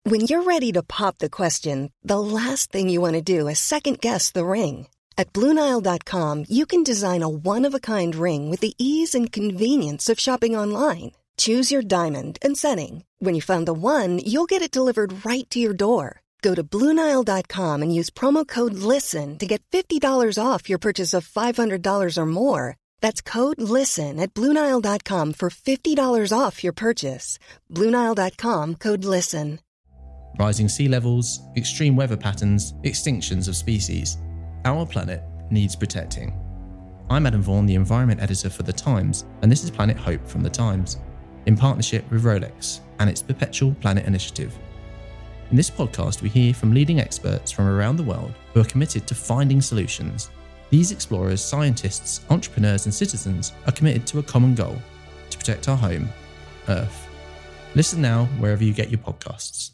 When you're ready to pop the question, the last thing you want to do is second-guess the ring. At BlueNile.com, you can design a one-of-a-kind ring with the ease and convenience of shopping online. Choose your diamond and setting. When you find the one, you'll get it delivered right to your door. Go to BlueNile.com and use promo code LISTEN to get $50 off your purchase of $500 or more. That's code LISTEN at BlueNile.com for $50 off your purchase. BlueNile.com, code LISTEN. Rising sea levels, extreme weather patterns, extinctions of species. Our planet needs protecting. I'm Adam Vaughan, the Environment Editor for The Times, and this is Planet Hope from The Times, in partnership with Rolex and its Perpetual Planet Initiative. In this podcast, we hear from leading experts from around the world who are committed to finding solutions. These explorers, scientists, entrepreneurs and citizens are committed to a common goal, to protect our home, Earth. Listen now wherever you get your podcasts.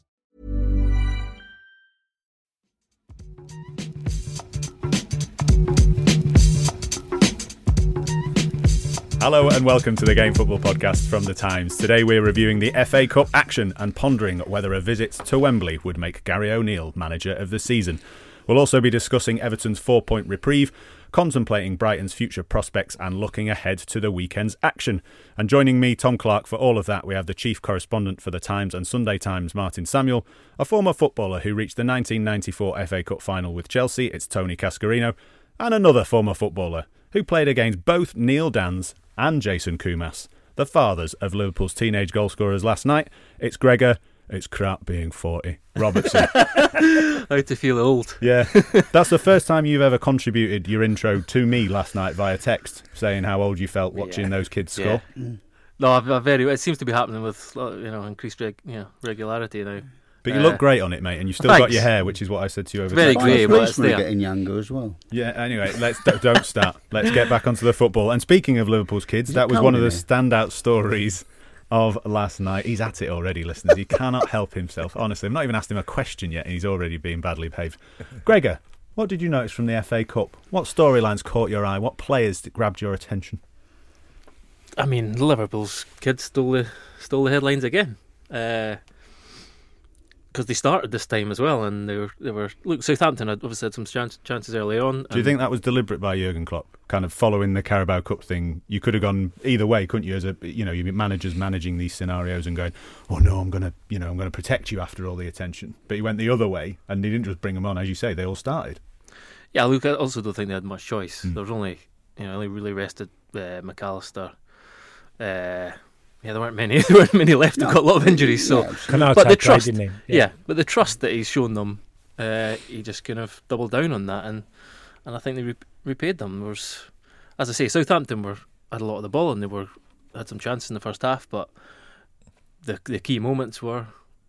Hello and welcome to the Game Football Podcast from The Times. Today we're reviewing the FA Cup action and pondering whether a visit to Wembley would make Gary O'Neill manager of the season. We'll also be discussing Everton's 4-point reprieve, contemplating Brighton's future prospects and looking ahead to the weekend's action. And joining me, Tom Clark, for all of that, we have the chief correspondent for The Times and Sunday Times, Martin Samuel, a former footballer who reached the 1994 FA Cup final with Chelsea, it's Tony Cascarino, and another former footballer who played against both Neil Danns and Jason Koumas, the fathers of Liverpool's teenage goalscorers last night. It's Gregor. It's crap being 40. Robertson. How to feel old. Yeah. That's the first time you've ever contributed your intro to me last night via text, saying how old you felt watching those kids score. Yeah. No, it seems to be happening with increased regularity now. But you look great on it, mate, and you've still got your hair, which is what I said to you over very text. grey, but it's there. Getting younger as well. Yeah, anyway, don't start. Let's get back onto the football. And speaking of Liverpool's kids, that was one of the standout stories of last night. He's at it already, listeners. He cannot help himself. Honestly, I've not even asked him a question yet, and he's already being badly behaved. Gregor, what did you notice from the FA Cup? What storylines caught your eye? What players grabbed your attention? I mean, Liverpool's kids stole the headlines again. Because they started this time as well, and they were. Look, Southampton had obviously had some chances early on. Do you think that was deliberate by Jurgen Klopp, kind of following the Carabao Cup thing? You could have gone either way, couldn't you? As you managers managing these scenarios and going, "Oh no, I'm going to protect you after all the attention." But he went the other way, and he didn't just bring them on, as you say. They all started. Yeah, look, I also don't think they had much choice. There was only really rested McAllister. Yeah, there weren't many left. They've got a lot of injuries. So, but the trust, but the trust that he's shown them, he just kind of doubled down on that, and I think they repaid them. There was, as I say, Southampton had a lot of the ball, and they had some chances in the first half, but the key moments were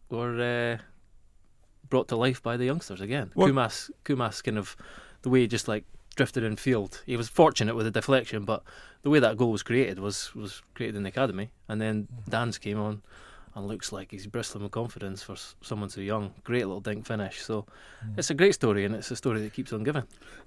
brought to life by the youngsters again. Koumas kind of the way he just like drifted in field. He was fortunate with the deflection, but the way that goal was created was created in the academy, and then Danns came on and looks like he's bristling with confidence for someone so young. Great little dink finish. So it's a great story, and it's a story that keeps on giving.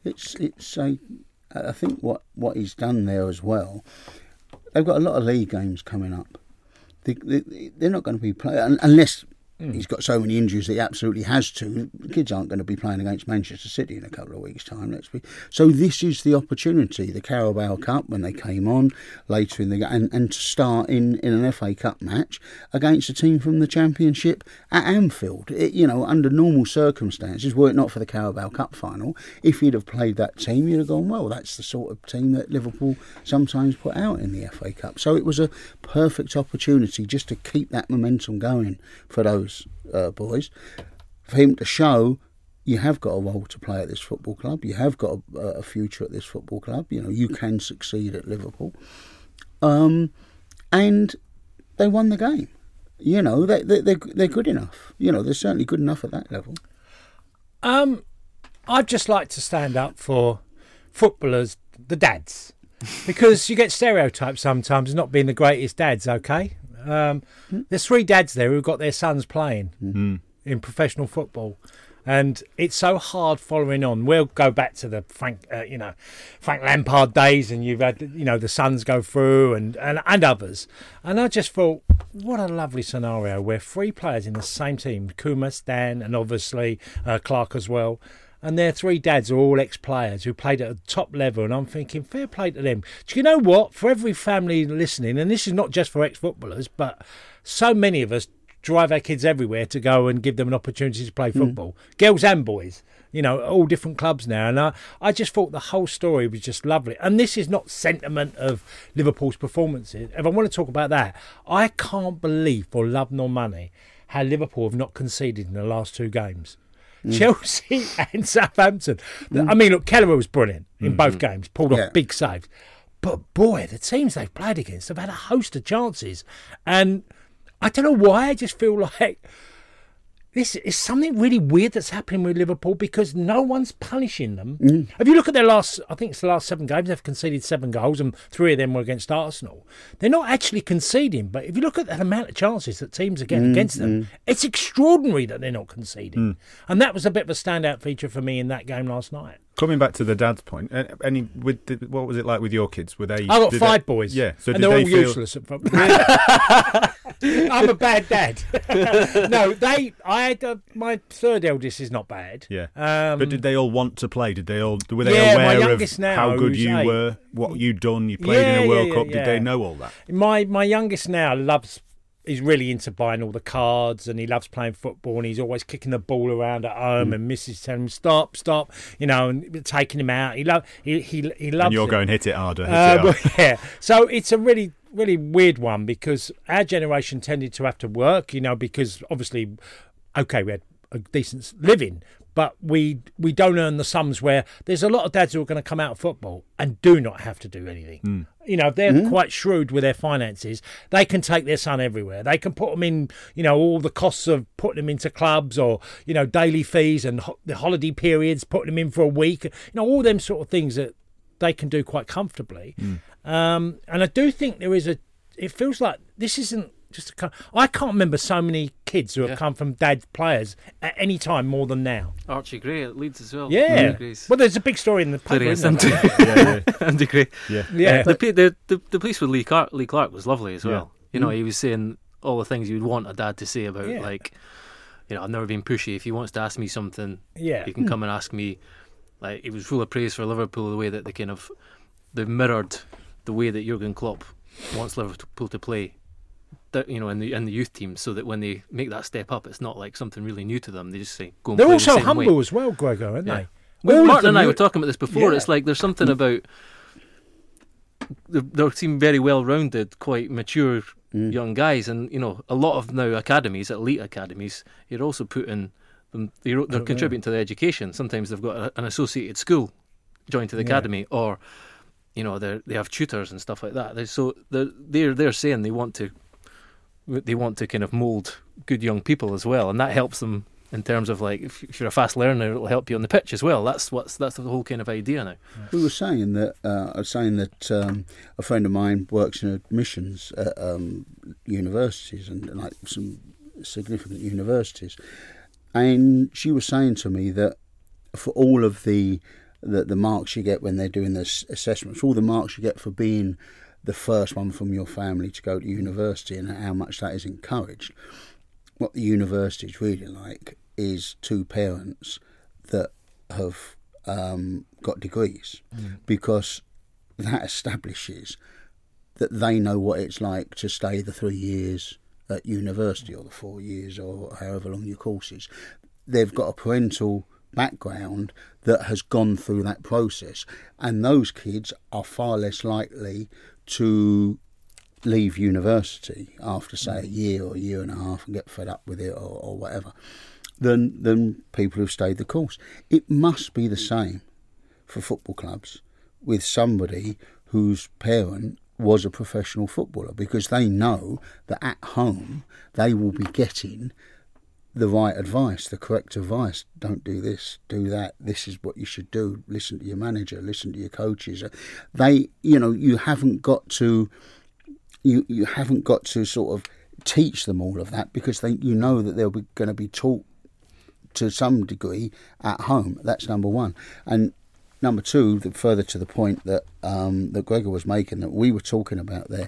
I think what he's done there as well. They've got a lot of league games coming up. They're not going to be playing unless. He's got so many injuries that he absolutely has to. The kids aren't going to be playing against Manchester City in a couple of weeks' time. So this is the opportunity, the Carabao Cup, when they came on later in the game, and to start in an FA Cup match against a team from the Championship at Anfield. Under normal circumstances, were it not for the Carabao Cup final, if you'd have played that team, you'd have gone, well, that's the sort of team that Liverpool sometimes put out in the FA Cup. So it was a perfect opportunity just to keep that momentum going for those boys, for him to show you have got a role to play at this football club, you have got a future at this football club, you can succeed at Liverpool, and they won the game. They're good enough. They're certainly good enough at that level. I'd just like to stand up for footballers, the dads, because you get stereotyped sometimes as not being the greatest dads. Okay. There's 3 dads there who've got their sons playing in professional football, And it's so hard following on. We'll go back to the Frank Lampard days, and you've had, the Suns go through and others. And I just thought, what a lovely scenario where 3 players in the same team, Kuma, Stan, and obviously Clark as well. And their 3 dads are all ex-players who played at a top level. And I'm thinking, fair play to them. Do you know what? For every family listening, and this is not just for ex-footballers, but so many of us drive our kids everywhere to go and give them an opportunity to play football. Girls and boys, all different clubs now. And I just thought the whole story was just lovely. And this is not sentiment of Liverpool's performances. If I want to talk about that, I can't believe, for love nor money, how Liverpool have not conceded in the last 2 games. Chelsea and Southampton. I mean, look, Kelleher was brilliant in both games, pulled off big saves. But boy, the teams they've played against have had a host of chances. And I don't know why, I just feel like this is something really weird that's happening with Liverpool, because no one's punishing them. If you look at their last 7 games, they've conceded 7 goals and 3 of them were against Arsenal. They're not actually conceding, but if you look at the amount of chances that teams are getting against them, it's extraordinary that they're not conceding. And that was a bit of a standout feature for me in that game last night. Coming back to the dad's point, what was it like with your kids? Were they? I got 5 boys. Yeah, so and did they're they all feel useless. I'm a bad dad. No, my 3rd eldest is not bad. Yeah, but did they all want to play? Were they my aware youngest of now, how good you 8. were, what you'd done? You played in a World Cup. Did they know all that? My youngest now he's really into buying all the cards, and he loves playing football, and he's always kicking the ball around at home, and Mrs. telling him stop, and taking him out. He loves and you're it. going hit it harder. Yeah. So it's a really, really weird one, because our generation tended to have to work, because obviously, okay, we had a decent living, but we don't earn the sums where there's a lot of dads who are going to come out of football and do not have to do anything. If they're quite shrewd with their finances, they can take their son everywhere. They can put them in, all the costs of putting them into clubs, or, daily fees and the holiday periods, putting them in for a week, all them sort of things that they can do quite comfortably. And I do think it feels like this isn't just I can't remember so many kids who have come from dad players at any time more than now. Archie Gray at Leeds as well. Yeah. Well, there's a big story in the paper, isn't there? Andy Gray. Yeah. The piece with Lee Clark was lovely as well. He was saying all the things you'd want a dad to say about, like, I've never been pushy. If he wants to ask me something, he can come and ask me. Like, he was full of praise for Liverpool, the way that they've mirrored the way that Jurgen Klopp wants Liverpool to play. In the youth team, so that when they make that step up, it's not like something really new to them. They just say, go and they're play also the same humble way. as well, Gregor, aren't they? Martin and I were talking about this before. It's like there's something about they seem very well-rounded, quite mature young guys, and a lot of now academies, elite academies, you're also putting them. They're contributing to the education. Sometimes they've got an associated school joined to the academy, or they have tutors and stuff like that. So they're saying they want to kind of mould good young people as well, and that helps them in terms of, like, if you're a fast learner, it'll help you on the pitch as well. That's the whole kind of idea now. We were saying that a friend of mine works in admissions at universities, and like some significant universities, and she was saying to me that for all of the marks you get when they're doing this assessments, all the marks you get for being the first one from your family to go to university, and how much that is encouraged. What the university is really like is 2 parents that have got degrees, because that establishes that they know what it's like to stay the 3 years at university, or the 4 years, or however long your course is. They've got a parental background that has gone through that process, and those kids are far less likely to leave university after, say, a year or a year and a half and get fed up with it, or whatever, than people who've stayed the course. It must be the same for football clubs with somebody whose parent was a professional footballer, because they know that at home they will be getting the right advice, the correct advice. Don't do this, do that. This is what you should do. Listen to your manager. Listen to your coaches. You haven't got to. You haven't got to sort of teach them all of that, because that they're going to be taught to some degree at home. That's number one. And number two, further to the point that that Gregor was making, that we were talking about there,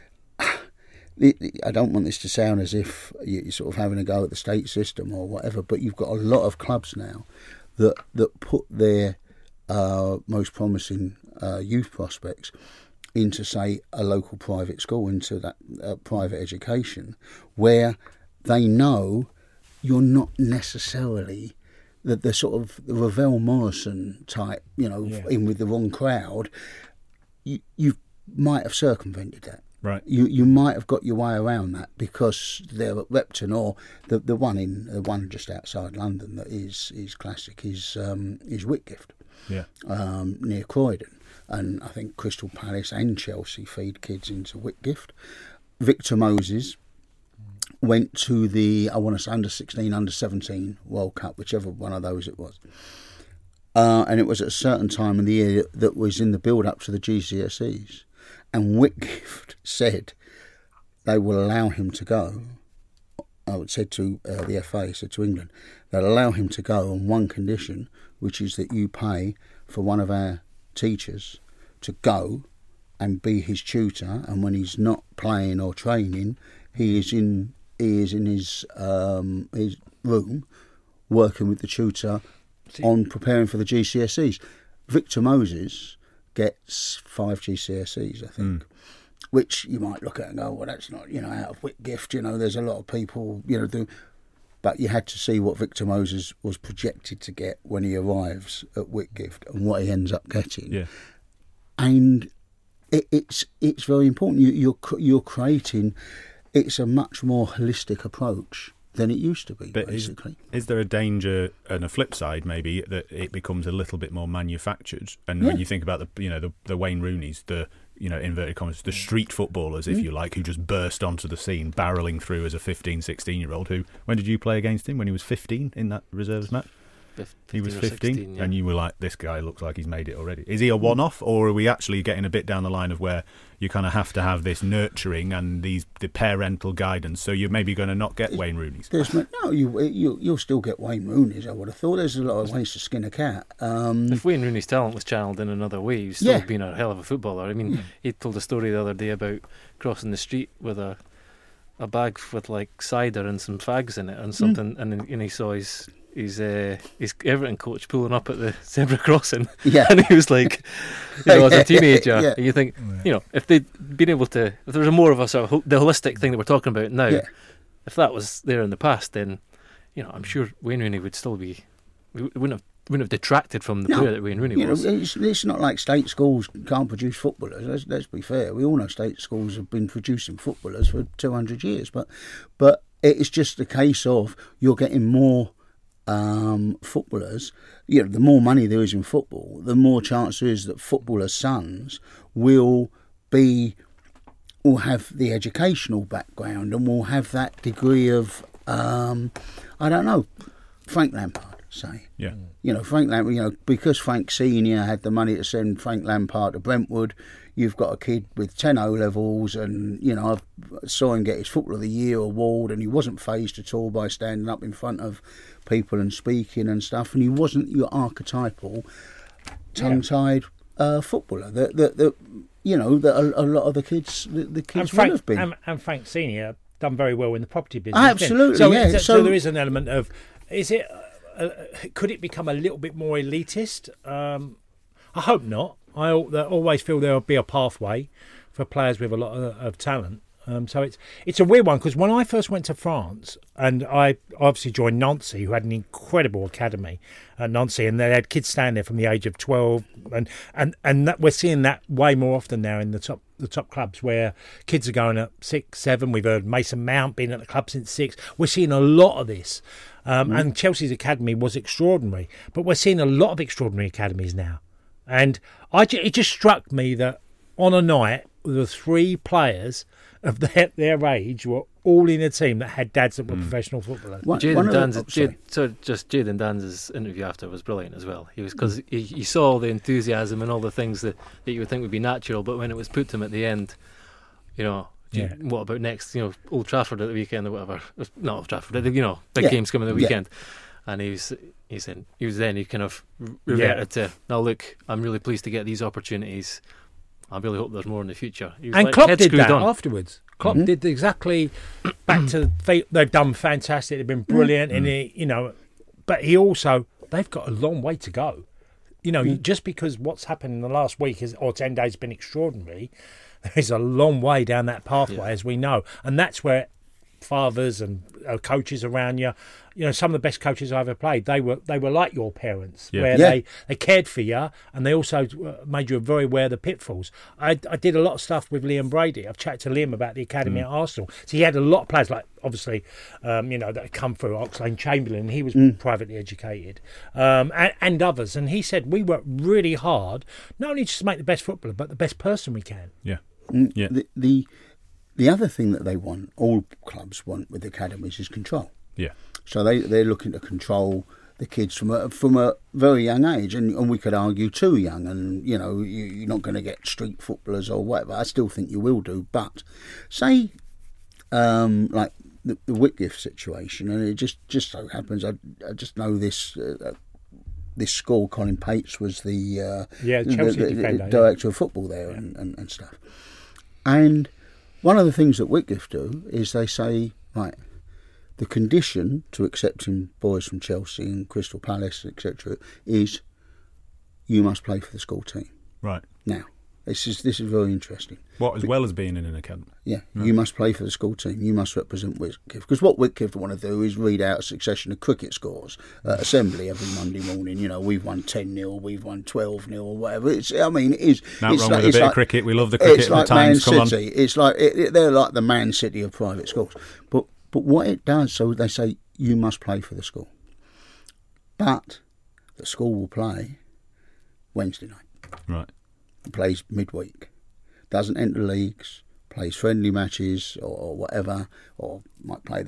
I don't want this to sound as if you're sort of having a go at the state system or whatever, but you've got a lot of clubs now that put their most promising youth prospects into, say, a local private school, into that private education, where they know you're not necessarily the sort of the Ravel Morrison type, in with the wrong crowd. You might have circumvented that. Right. You might have got your way around that because they're at Repton, or the one just outside London that is classic is Whitgift, near Croydon, and I think Crystal Palace and Chelsea feed kids into Whitgift. Victor Moses went to the, I want to say, under-16, under-17 World Cup, whichever one of those it was. And it was at a certain time in the year that was in the build-up to the GCSEs. And Whitgift said they will allow him to go. I said to the FA, said to England, they'll allow him to go on one condition, which is that you pay for one of our teachers to go and be his tutor. And when he's not playing or training, he is in his room working with the tutor on preparing for the GCSEs. Victor Moses gets 5 GCSEs, I think, which you might look at and go, well, that's not, out of Whitgift, there's a lot of people, do. But you had to see what Victor Moses was projected to get when he arrives at Whitgift and what he ends up getting. Yeah. And it's very important. You're creating, it's a much more holistic approach than it used to be, but basically. Is there a danger and a flip side, maybe, that it becomes a little bit more manufactured? And when you think about the Wayne Rooneys, the inverted commas, the street footballers, if you like, who just burst onto the scene, barrelling through as a 15, 16-year-old. When did you play against him? When he was 15 in that reserves match? He was 15, 16, and you were like, this guy looks like he's made it already. Is he a one-off, or are we actually getting a bit down the line of where you kind of have to have this nurturing and the parental guidance, so you're maybe going to not get Wayne Rooneys? You'll still get Wayne Rooneys, I would have thought. There's a lot of ways to skin a cat. If Wayne Rooney's talent was channeled in another way, he's still been a hell of a footballer. I mean, he told a story the other day about crossing the street with a bag with like cider and some fags in it and something, and he saw his Everton coach pulling up at the zebra crossing, and he was like, as a teenager, and you think, if they'd been able to, if there was more of a sort of the holistic thing that we're talking about now, if that was there in the past, then I'm sure Wayne Rooney would still be, wouldn't have detracted from the player that Wayne Rooney was. It's not like state schools can't produce footballers. Let's be fair. We all know state schools have been producing footballers for 200 years, but it's just a case of you're getting more footballers. The more money there is in football, the more chance there is that footballers' sons will have the educational background and will have that degree of I don't know, Frank Lampard, say. Yeah. Frank Lampard, because Frank Senior had the money to send Frank Lampard to Brentwood, you've got a kid with 10 O-levels, and, I saw him get his Footballer of the Year award, and he wasn't fazed at all by standing up in front of people and speaking and stuff, and he wasn't your archetypal tongue-tied footballer that a lot of the kids would have been. And Frank Senior done very well in the property business. Absolutely, so there is an element of, is it? Could it become a little bit more elitist? I hope not. I always feel there will be a pathway for players with a lot of talent. So it's a weird one, because when I first went to France, and I obviously joined Nancy, who had an incredible academy at Nancy, and they had kids staying there from the age of 12, and that, we're seeing that way more often now in the top clubs, where kids are going at 6, 7. We've heard Mason Mount been at the club since 6. We're seeing a lot of this. And Chelsea's academy was extraordinary, but we're seeing a lot of extraordinary academies now. And it just struck me that on a night, the 3 players of their age were all in a team that had dads that were professional footballers. Jadon Dan's interview after was brilliant as well. He was, because he saw all the enthusiasm and all the things that you would think would be natural, but when it was put to him at the end, what about next? Old Trafford at the weekend or whatever. Not Old Trafford, big games coming the weekend. and he kind of reverted to, now look, I'm really pleased to get these opportunities. I really hope there's more in the future. And Klopp did that afterwards. Klopp did exactly back to they've done fantastic. They've been brilliant, and but they've got a long way to go. Just because what's happened in the last week or 10 days has been extraordinary, there's a long way down that pathway, as we know, and that's where fathers and coaches around you, some of the best coaches I ever played, they were like your parents, where they cared for you, and they also made you very aware of the pitfalls. I did a lot of stuff with Liam Brady. I've chatted to Liam about the academy at Arsenal. So he had a lot of players, like obviously, that had come through. Oxlade-Chamberlain, he was privately educated, and others. And he said we work really hard, not only just to make the best footballer, but the best person we can. Yeah. The other thing that they want, all clubs want with academies, is control. Yeah. So they're looking to control the kids from a very young age, and we could argue too young, and you're not going to get street footballers or whatever. I still think you will do, but say like the Whitgift situation, and it just so happens I just know this school. Colin Pates was the director of football there and stuff, and one of the things that Whitgift do is they say, right, the condition to accepting boys from Chelsea and Crystal Palace, etc., is you must play for the school team. Right. Now, this is very interesting. What, as well as being in an academy? Yeah, you must play for the school team. You must represent Whitgift. Because what Whitgift want to do is read out a succession of cricket scores at Assembly every Monday morning. We've won 10-0, we've won 12-0 or whatever. It is. Not wrong with a bit of cricket. We love the cricket. It's like Man City. It's like they're like the Man City of private schools. But what it does, so they say you must play for the school. But the school will play Wednesday night. Right. Plays midweek, doesn't enter leagues, plays friendly matches or whatever, or might play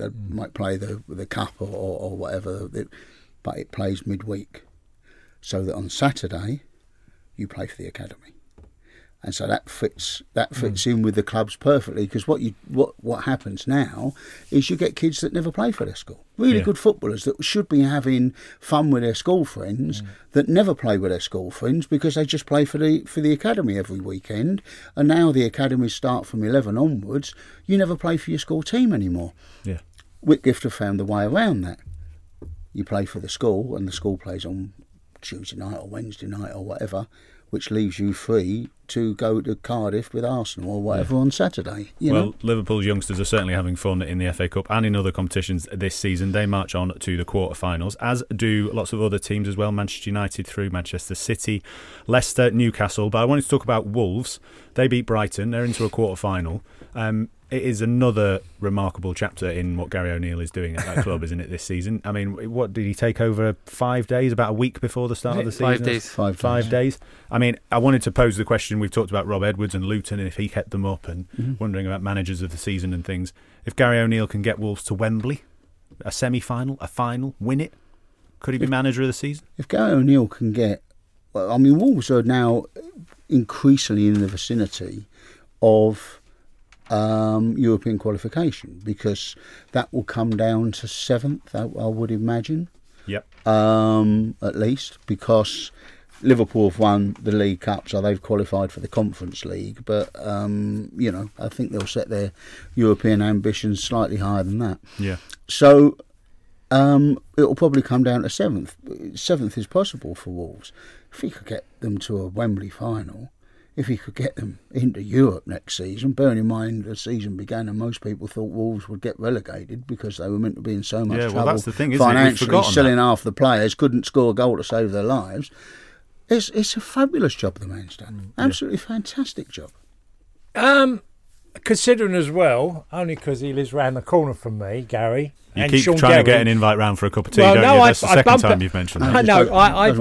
the cup or whatever, but it plays midweek, so that on Saturday you play for the academy, and so that fits in with the clubs perfectly. Because what happens now is you get kids that never play for their school, really good footballers that should be having fun with their school friends, that never play with their school friends because they just play for the academy every weekend. And now the academies start from 11 onwards. You never play for your school team anymore. Yeah, Whitgift have found a way around that. You play for the school, and the school plays on Tuesday night or Wednesday night or whatever, which leaves you free to go to Cardiff with Arsenal or whatever on Saturday. Liverpool's youngsters are certainly having fun in the FA Cup and in other competitions this season. They march on to the quarter-finals, as do lots of other teams as well. Manchester United through, Manchester City, Leicester, Newcastle. But I wanted to talk about Wolves. They beat Brighton. They're into a quarter-final. It is another remarkable chapter in what Gary O'Neill is doing at that club, isn't it, this season? I mean, what did he take over 5 days, about a week before the start of the season? 5 days. 5 days. I mean, I wanted to pose the question, we've talked about Rob Edwards and Luton and if he kept them up, and wondering about managers of the season and things. If Gary O'Neill can get Wolves to Wembley, a semi-final, a final, win it, could he be manager of the season? If Gary O'Neill can get... Well, I mean, Wolves are now increasingly in the vicinity of European qualification, because that will come down to 7th, I would imagine. Yep. At least, because Liverpool have won the League Cup, so they've qualified for the Conference League. But I think they'll set their European ambitions slightly higher than that. Yeah. So it'll probably come down to 7th. 7th is possible for Wolves. If he could get them to a Wembley final, if he could get them into Europe next season, bearing in mind the season began and most people thought Wolves would get relegated because they were meant to be in so much trouble that's the thing, isn't financially, it? selling half the players, couldn't score a goal to save their lives. It's a fabulous job the man's done. Absolutely fantastic job. Considering as well, only because he lives round the corner from me, Gary. You and keep Sean trying Gary. to get an invite round for a cup of tea, don't you? That's the second time you've mentioned that. I know. I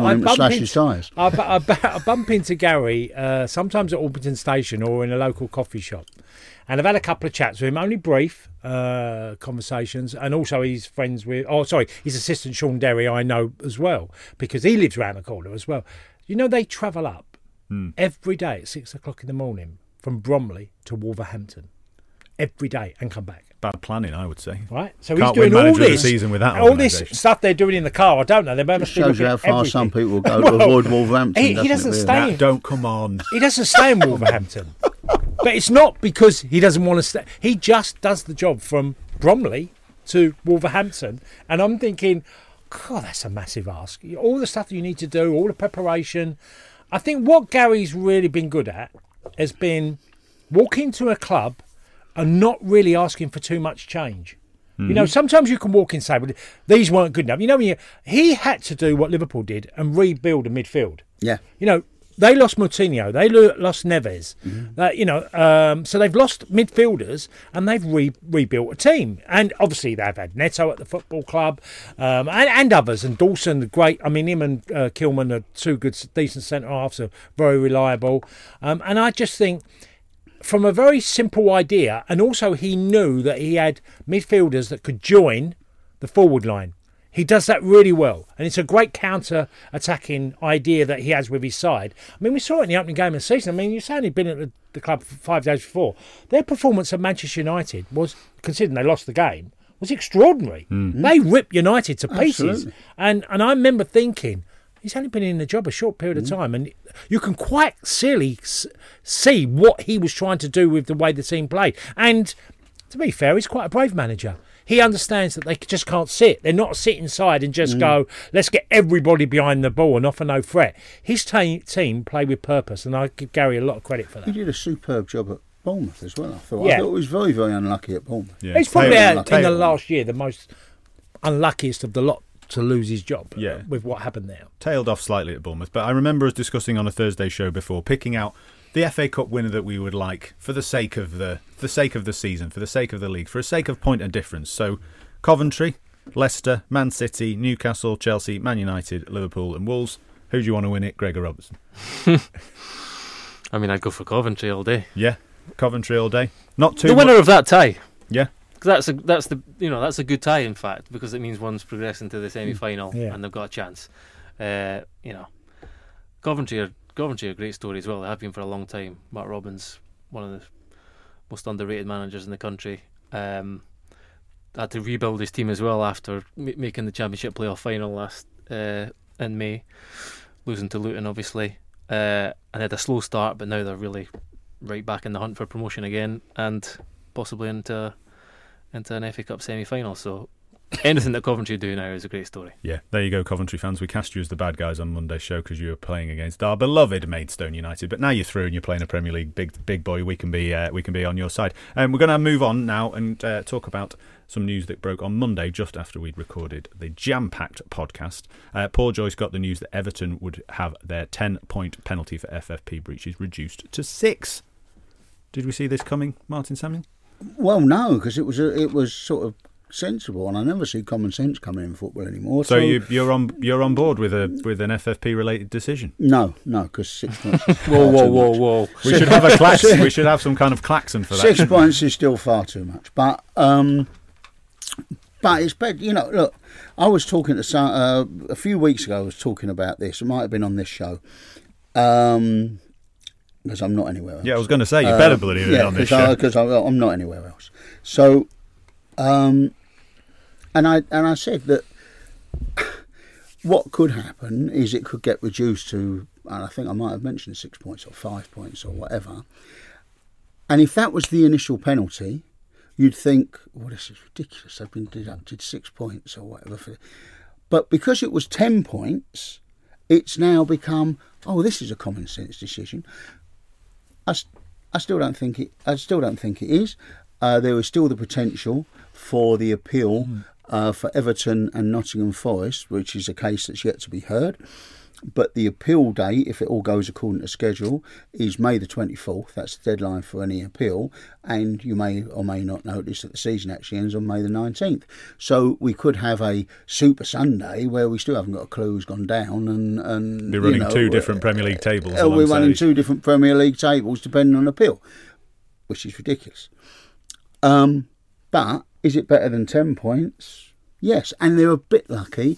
bump into Gary sometimes at Alberton Station or in a local coffee shop. And I've had a couple of chats with him, only brief conversations. And also he's friends with... his assistant Sean Derry I know as well, because he lives round the corner as well. They travel up every day at 6 o'clock in the morning from Bromley to Wolverhampton. every day and come back. Bad planning, I would say. Right, so Can't he's doing win all manager of the this, season with that all this organisation. stuff they're doing in the car. I don't know. They must be shows looking you how at far everything. some people go to avoid Wolverhampton. He doesn't stay. Don't come on. He doesn't stay in Wolverhampton, but it's not because he doesn't want to stay. He just does the job from Bromley to Wolverhampton, and I'm thinking, God, that's a massive ask. All the stuff that you need to do, all the preparation. I think what Gary's really been good at has been walking to a club and not really asking for too much change. You know, sometimes you can walk in and say, well, these weren't good enough. You know, he had to do what Liverpool did and rebuild a midfield. Yeah. You know, they lost Moutinho, they lost Neves. So they've lost midfielders and they've rebuilt a team. And obviously they've had Neto at the football club and others. And Dawson, great. I mean, him and Kilman are two good, decent centre-halves, are very reliable. And I just think, from a very simple idea, and also he knew that he had midfielders that could join the forward line. He does that really well, and it's a great counter-attacking idea that he has with his side. I mean, we saw it in the opening game of the season. I mean, you've only been at the club for 5 days before. Their performance at Manchester United was, considering they lost the game, was extraordinary. Mm-hmm. They ripped United to pieces. Absolutely. And I remember thinking, he's only been in the job a short period of time, and you can quite clearly see what he was trying to do with the way the team played. And to be fair, he's quite a brave manager. He understands that they just can't sit. They're not sit inside and just go, let's get everybody behind the ball and offer no threat. His team play with purpose, and I give Gary a lot of credit for that. He did a superb job at Bournemouth as well, I thought. Yeah. I thought he was very, very unlucky at Bournemouth. Yeah. He's probably in the last year the most unluckiest of the lot to lose his job with what happened there. Tailed off slightly at Bournemouth, but I remember us discussing on a Thursday show before, picking out the FA Cup winner that we would like for the sake of the season, for the sake of the league, for the sake of point and difference. So Coventry, Leicester, Man City, Newcastle, Chelsea, Man United, Liverpool and Wolves. Who do you want to win it? Gregor Robertson. I mean, I'd go for Coventry all day. Yeah, Coventry all day. Not too the winner of that tie. Yeah. That's a good tie, in fact, because it means one's progressing to the semi-final and they've got a chance. Coventry are a great story as well. They have been for a long time. Mark Robins, one of the most underrated managers in the country, had to rebuild his team as well after making the Championship playoff final last in May, losing to Luton obviously, and they had a slow start, but now they're really right back in the hunt for promotion again and possibly into an FA Cup semi-final. So anything that Coventry do now is a great story. Yeah, there you go, Coventry fans. We cast you as the bad guys on Monday's show because you were playing against our beloved Maidstone United, but now you're through and you're playing a Premier League big boy. We can be on your side. We're going to move on now and talk about some news that broke on Monday just after we'd recorded the jam-packed podcast. Paul Joyce got the news that Everton would have their 10-point penalty for FFP breaches reduced to 6. Did we see this coming, Martin Samuel? Well, no, because it was sort of sensible, and I never see common sense coming in football anymore. So you're on board with an FFP related decision? No, because 6 points. Whoa! We should have a klaxon. We should have some kind of klaxon for that. 6 points is still far too much, but it's better. You know, look, I was talking to a few weeks ago. I was talking about this. It might have been on this show. Because I'm not anywhere else. Yeah, I was going to say, you better believe it on this show. Because I'm not anywhere else. So, and I said that what could happen is it could get reduced to, and I think I might have mentioned 6 points or 5 points or whatever. And if that was the initial penalty, you'd think, well, this is ridiculous. They've been deducted 6 points or whatever. But because it was 10 points, it's now become, this is a common sense decision. I still don't think it is. There is still the potential for the appeal for Everton and Nottingham Forest, which is a case that's yet to be heard. But the appeal date, if it all goes according to schedule, is May the 24th. That's the deadline for any appeal. And you may or may not notice that the season actually ends on May the 19th. So we could have a Super Sunday where we still haven't got a clue who's gone down. And be running two different Premier League tables. We're running two different Premier League tables depending on appeal, which is ridiculous. But is it better than 10 points? Yes. And they're a bit lucky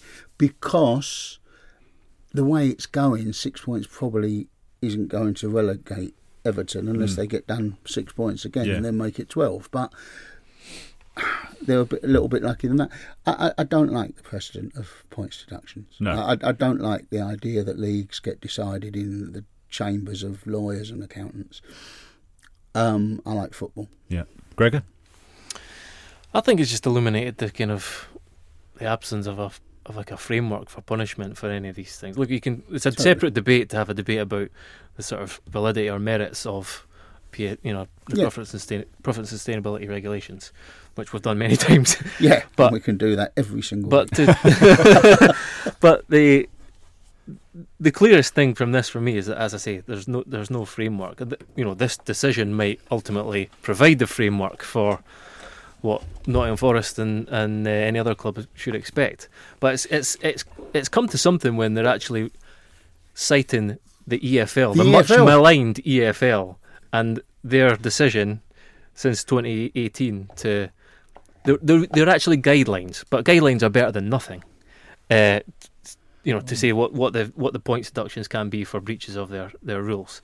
because the way it's going, 6 points probably isn't going to relegate Everton unless they get done 6 points again Yeah. and then make it 12. But they're a little bit lucky than that. I don't like the precedent of points deductions. No. I don't like the idea that leagues get decided in the chambers of lawyers and accountants. I like football. Yeah. Gregor? I think it's just illuminated the kind of the absence of a framework for punishment for any of these things. Look, it's a separate debate to have a debate about the sort of validity or merits of profit and sustainability regulations, which we've done many times. Yeah, but we can do that every single week. But the clearest thing from this for me is that, as I say, there's no framework. This decision might ultimately provide the framework for what Nottingham Forest and any other club should expect. But it's come to something when they're actually citing the EFL, the much maligned EFL, and their decision since 2018 to they're actually guidelines, but guidelines are better than nothing. To say what the points deductions can be for breaches of their rules.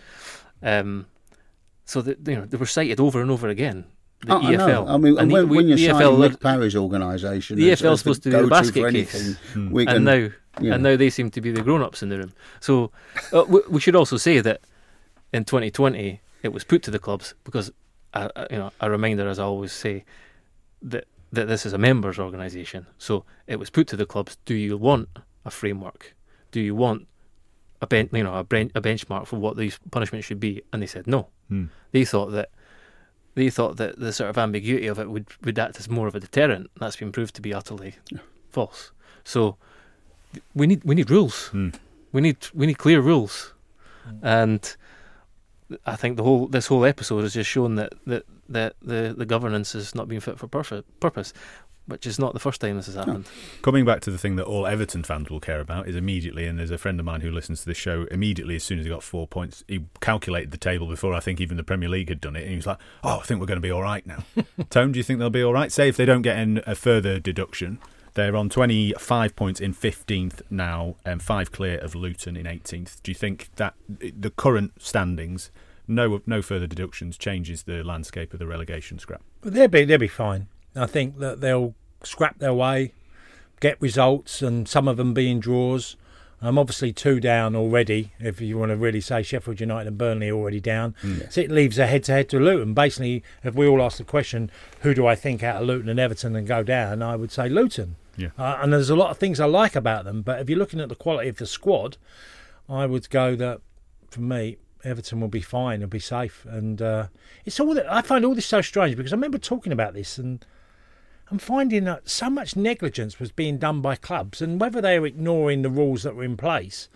So that they were cited over and over again. The EFL. I mean, and when you're EFL, citing Nick Parry's organisation, the EFL is supposed to be the basket case, and now they seem to be the grown-ups in the room. So we should also say that in 2020 it was put to the clubs because a reminder, as I always say, that this is a members' organisation. So it was put to the clubs: do you want a framework? Do you want a benchmark for what these punishments should be? And they said no. They thought that the sort of ambiguity of it would act as more of a deterrent. That's been proved to be utterly false. So we need rules. We need clear rules. And I think this whole episode has just shown that the governance has not been fit for purpose, which is not the first time this has happened. Coming back to the thing that all Everton fans will care about is immediately, and there's a friend of mine who listens to this show, immediately as soon as he got 4 points, he calculated the table before I think even the Premier League had done it, and he was like, I think we're going to be all right now. Tone, do you think they'll be all right? Say if they don't get in a further deduction, they're on 25 points in 15th now and 5 clear of Luton in 18th. Do you think that the current standings, no further deductions, changes the landscape of the relegation scrap? They'll be fine. I think that they'll scrap their way, get results, and some of them being draws. Obviously 2 down already, if you want to really say. Sheffield United and Burnley already down. So it leaves a head-to-head to Luton. Basically, if we all ask the question, who do I think out of Luton and Everton and go down, I would say Luton. Yeah. And there's a lot of things I like about them, but if you're looking at the quality of the squad, I would go that, for me, Everton will be fine, it'll be safe. And it's all that I find all this so strange, because I remember talking about this and I'm finding that so much negligence was being done by clubs, and whether they were ignoring the rules that were in place.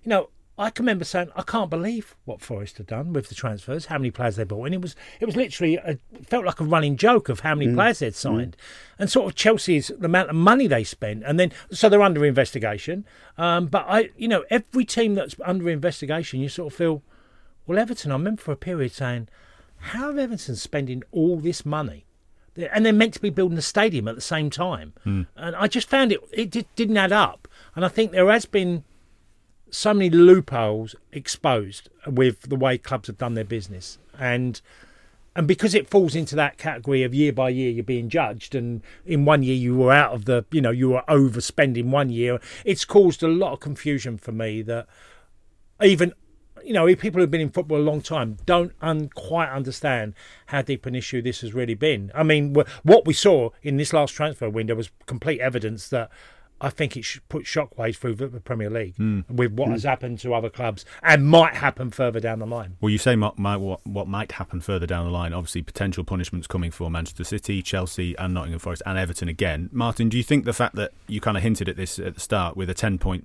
I can remember saying, I can't believe what Forest had done with the transfers, how many players they bought in. It was literally, it felt like a running joke of how many players they'd signed. And sort of Chelsea's, the amount of money they spent. And then, so they're under investigation. But every team that's under investigation, you sort of feel, well, Everton, I remember for a period saying, how are Everton spending all this money? And they're meant to be building a stadium at the same time. And I just found it didn't add up. And I think there has been so many loopholes exposed with the way clubs have done their business. And because it falls into that category of year by year you're being judged, and in 1 year you were out of the, you were overspending 1 year, it's caused a lot of confusion for me that even... people who've been in football a long time don't quite understand how deep an issue this has really been. I mean, what we saw in this last transfer window was complete evidence that I think it should put shockwaves through the Premier League with what has happened to other clubs and might happen further down the line. Well, you say what might happen further down the line. Obviously, potential punishments coming for Manchester City, Chelsea and Nottingham Forest and Everton again. Martin, do you think the fact that you kind of hinted at this at the start with a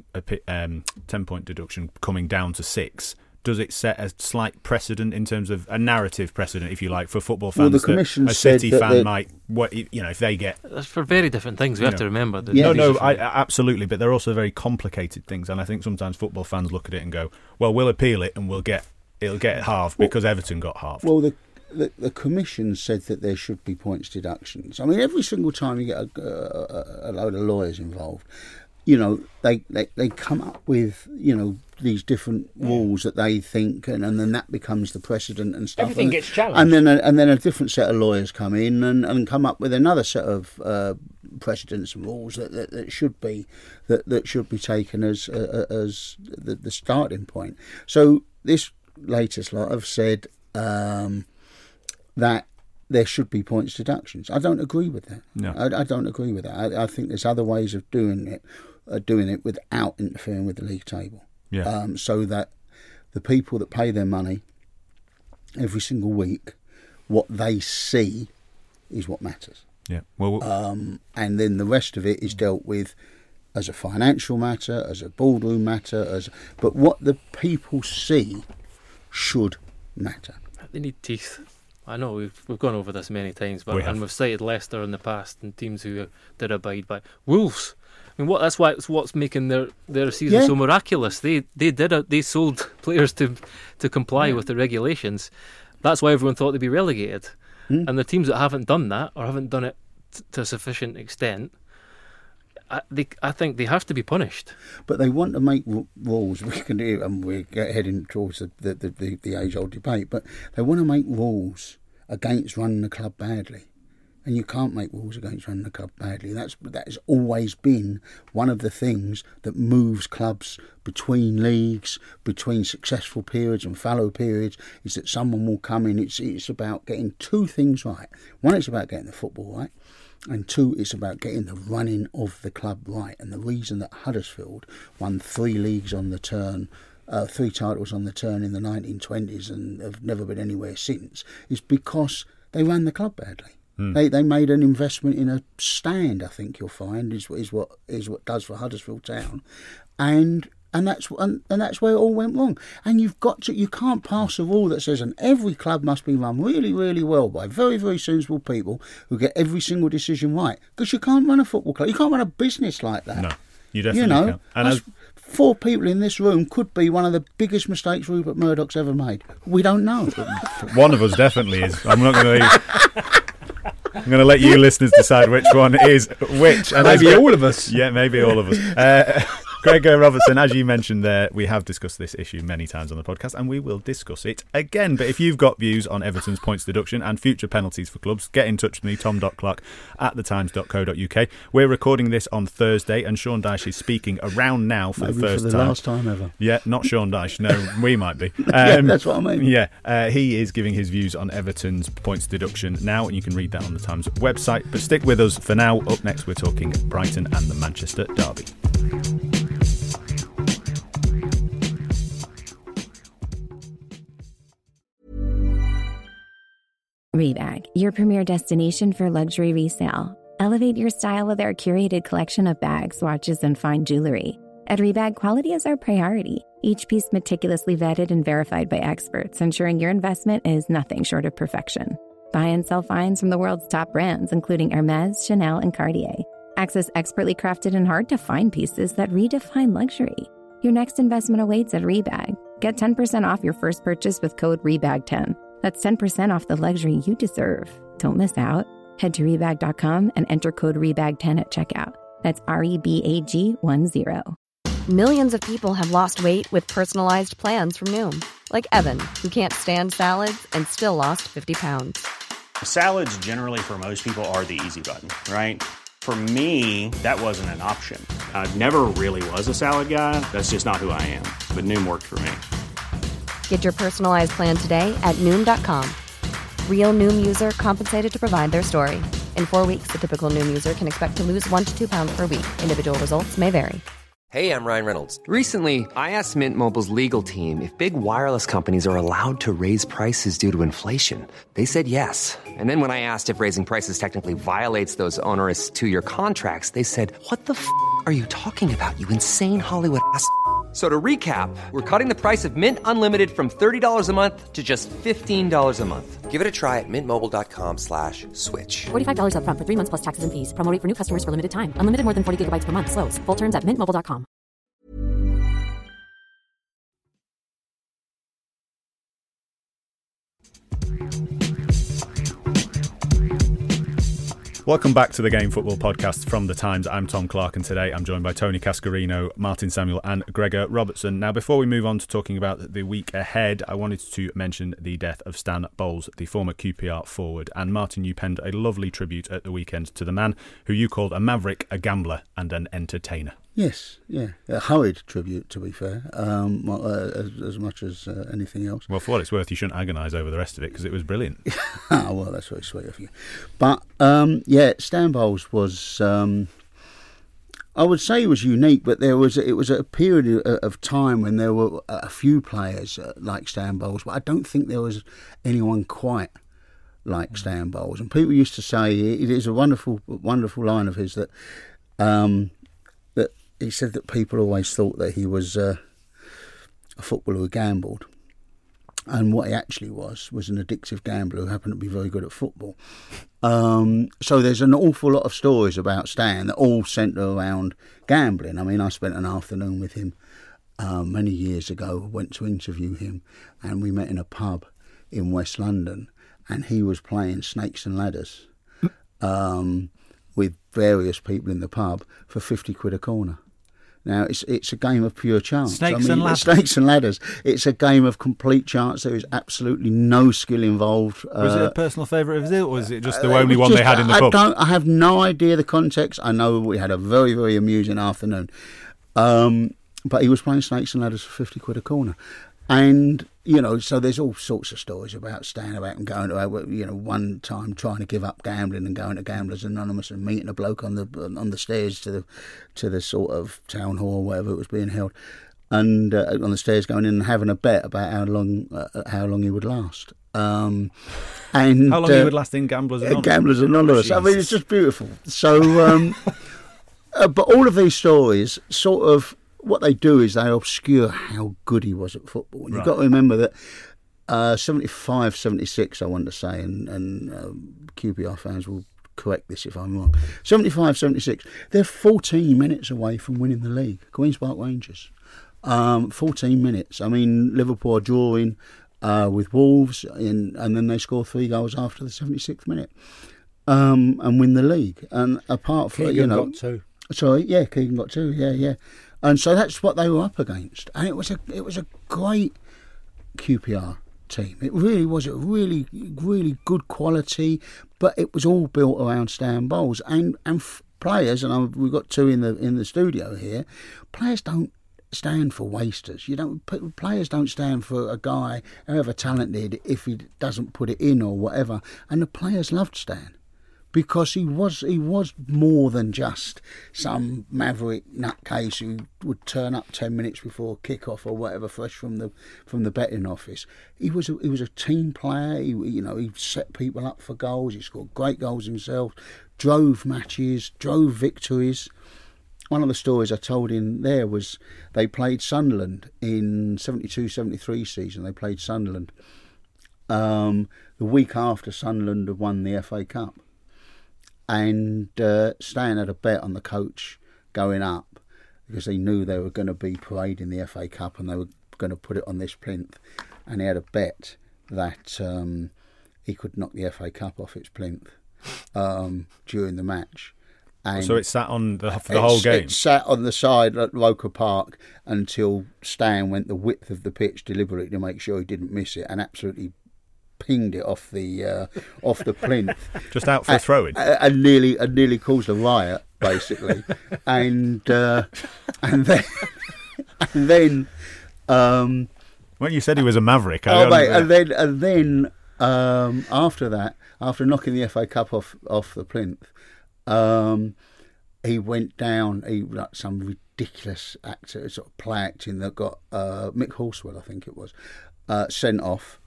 10-point deduction coming down to 6, does it set a slight precedent in terms of a narrative precedent, if you like, for football fans? Well, the Commission a City fan might, if they get... That's for very different things. We have to remember. Absolutely, but they're also very complicated things, and I think sometimes football fans look at it and go, well, we'll appeal it and it'll get halved because Everton got halved. Well, the Commission said that there should be points deductions. I mean, every single time you get a load of lawyers involved, they come up with, these different rules that they think, and then that becomes the precedent and stuff. Everything gets challenged. And then a different set of lawyers come in and come up with another set of precedents and rules that should be taken as the starting point. So this latest lot have said that there should be points deductions. I don't agree with that. No. I don't agree with that. I think there's other ways of doing it without interfering with the league table. Yeah. So that the people that pay their money every single week, what they see is what matters. Yeah. Well, and then the rest of it is dealt with as a financial matter, as a boardroom matter, but what the people see should matter. They need teeth. I know we've gone over this many times, but we've cited Leicester in the past and teams who did abide by Wolves. I mean, that's what's making their season so miraculous. They sold players to comply with the regulations. That's why everyone thought they'd be relegated. And the teams that haven't done that or haven't done it to a sufficient extent, I think they have to be punished. But they want to make rules. We can do, and we're heading towards the age-old debate. But they want to make rules against running the club badly. And you can't make rules against running the club badly. That has always been one of the things that moves clubs between leagues, between successful periods and fallow periods, is that someone will come in. It's about getting two things right. One, it's about getting the football right. And two, it's about getting the running of the club right. And the reason that Huddersfield won 3 leagues on the turn, 3 titles on the turn in the 1920s and have never been anywhere since, is because they ran the club badly. They made an investment in a stand, I think you'll find, is what does for Huddersfield Town, and that's where it all went wrong. And you can't pass a rule that says, and every club must be run really, really well by very, very sensible people who get every single decision right, because you can't run a football club, you can't run a business like that. No, you definitely can't. And 4 people in this room could be one of the biggest mistakes Rupert Murdoch's ever made. We don't know. One of us definitely is. I'm not going to let you listeners decide which one is which. And maybe all of us. Yeah, maybe all of us. Gregor Robertson, as you mentioned there, we have discussed this issue many times on the podcast, and we will discuss it again. But if you've got views on Everton's points deduction and future penalties for clubs, get in touch with me, tom.clark@thetimes.co.uk. We're recording this on Thursday, and Sean Dyche is speaking around now for the first time. For the last time ever. Yeah, not Sean Dyche. No, we might be. Yeah, that's what I mean. Yeah, he is giving his views on Everton's points deduction now, and you can read that on the Times website. But stick with us for now. Up next, we're talking Brighton and the Manchester derby. Rebag, your premier destination for luxury resale. Elevate your style with our curated collection of bags, watches, and fine jewelry. At Rebag, quality is our priority. Each piece meticulously vetted and verified by experts, ensuring your investment is nothing short of perfection. Buy and sell finds from the world's top brands, including Hermès, Chanel, and Cartier. Access expertly crafted and hard-to-find pieces that redefine luxury. Your next investment awaits at Rebag. Get 10% off your first purchase with code REBAG10. That's 10% off the luxury you deserve. Don't miss out. Head to Rebag.com and enter code REBAG10 at checkout. That's REBAG10. Millions of people have lost weight with personalized plans from Noom. Like Evan, who can't stand salads and still lost 50 pounds. Salads generally for most people are the easy button, right? For me, that wasn't an option. I never really was a salad guy. That's just not who I am. But Noom worked for me. Get your personalized plan today at Noom.com. Real Noom user compensated to provide their story. In 4 weeks, the typical Noom user can expect to lose 1 to 2 pounds per week. Individual results may vary. Hey, I'm Ryan Reynolds. Recently, I asked Mint Mobile's legal team if big wireless companies are allowed to raise prices due to inflation. They said yes. And then when I asked if raising prices technically violates those onerous 2-year contracts, they said, "What the f*** are you talking about, you insane Hollywood ass?" So to recap, we're cutting the price of Mint Unlimited from $30 a month to just $15 a month. Give it a try at mintmobile.com/switch. $45 up front for 3 months plus taxes and fees. Promo rate for new customers for limited time. Unlimited more than 40 gigabytes per month. Slows full terms at mintmobile.com. Welcome back to the Game Football Podcast from The Times. I'm Tom Clark, and today I'm joined by Tony Cascarino, Martin Samuel and Gregor Robertson. Now, before we move on to talking about the week ahead, I wanted to mention the death of Stan Bowles, the former QPR forward. And Martin, you penned a lovely tribute at the weekend to the man who you called a maverick, a gambler and an entertainer. Yes, yeah. A hurried tribute, to be fair, as much as anything else. Well, for what it's worth, you shouldn't agonise over the rest of it because it was brilliant. Well, that's very sweet of you. But, Stan Bowles was, I would say he was unique, but it was a period of time when there were a few players like Stan Bowles, but I don't think there was anyone quite like Stan Bowles. And people used to say, it is a wonderful, wonderful line of his that he said that people always thought that he was a footballer who gambled. And what he actually was an addictive gambler who happened to be very good at football. So there's an awful lot of stories about Stan that all centre around gambling. I mean, I spent an afternoon with him many years ago, went to interview him, and we met in a pub in West London, and he was playing snakes and ladders with various people in the pub for 50 quid a corner. Now, it's a game of pure chance. Snakes and ladders. It's a game of complete chance. There is absolutely no skill involved. Was it a personal favourite of his, or was it just the only one they had in the pub? I have no idea the context. I know we had a very, very amusing afternoon. But he was playing snakes and ladders for 50 quid a corner. And, so there's all sorts of stories about Stan, about him going to, one time trying to give up gambling and going to Gamblers Anonymous and meeting a bloke on the stairs to the sort of town hall or wherever it was being held, and on the stairs going in and having a bet about how long he would last. And how long he would last in Gamblers Anonymous? Gamblers Anonymous. I mean, it's just beautiful. So, but all of these stories sort of, what they do is they obscure how good he was at football. And you've got to remember that 75, 76, I want to say, and QPR fans will correct this if I'm wrong. 75, 76, they're 14 minutes away from winning the league. Queen's Park Rangers. 14 minutes. I mean, Liverpool are drawing with Wolves, and then they score 3 goals after the 76th minute and win the league. And apart from, Keegan got 2. Sorry, yeah, Keegan got 2, yeah. And so that's what they were up against, and it was a great QPR team. It really was a really, really good quality, but it was all built around Stan Bowles and players. And we've got 2 in the studio here. Players don't stand for wasters. Players don't stand for a guy, however talented, if he doesn't put it in or whatever. And the players loved Stan, because he was more than just some maverick nutcase who would turn up 10 minutes before kick-off or whatever, fresh from the betting office. He was a team player. He set people up for goals. He scored great goals himself. Drove matches. Drove victories. One of the stories I told in there was they played Sunderland in 72-73 season. They played Sunderland the week after Sunderland had won the FA Cup. And Stan had a bet on the coach going up because he knew they were going to be parading the FA Cup and they were going to put it on this plinth. And he had a bet that he could knock the FA Cup off its plinth during the match. And so it sat on for the whole game? It sat on the side at Roker Park until Stan went the width of the pitch deliberately to make sure he didn't miss it, and absolutely pinged it off the plinth, just out for a throw-in, and nearly caused a riot, basically. and then when you said he was a maverick, and then after that, after knocking the FA Cup off the plinth, he went down. He like some ridiculous actor, sort of play acting that got Mick Horswell, I think it was, sent off.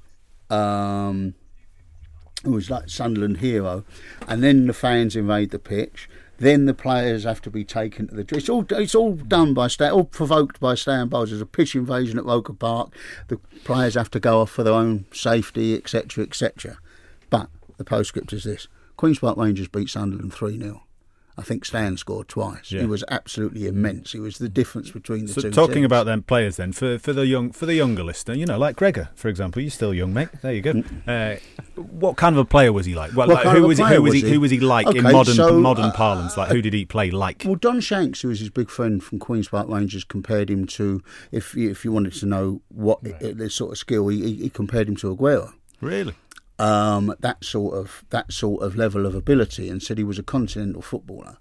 Who was like Sunderland hero, and then the fans invade the pitch. Then the players have to be taken to the. It's all done by Stan, all provoked by Stan Bowles. There's a pitch invasion at Roker Park. The players have to go off for their own safety, etc., etc. But the postscript is this: Queen's Park Rangers beat Sunderland 3-0, I think Stan scored twice. He was absolutely immense. He was the difference between the two teams. Talking about them players then, for the younger listener, like Gregor, for example. You're still young, mate. There you go. What kind of a player was he like? Who was he like in modern parlance? Like, who did he play like? Well, Don Shanks, who was his big friend from Queen's Park Rangers, compared him to, if you wanted to know what the sort of skill, he compared him to Aguero. Really? That sort of level of ability, and said he was a continental footballer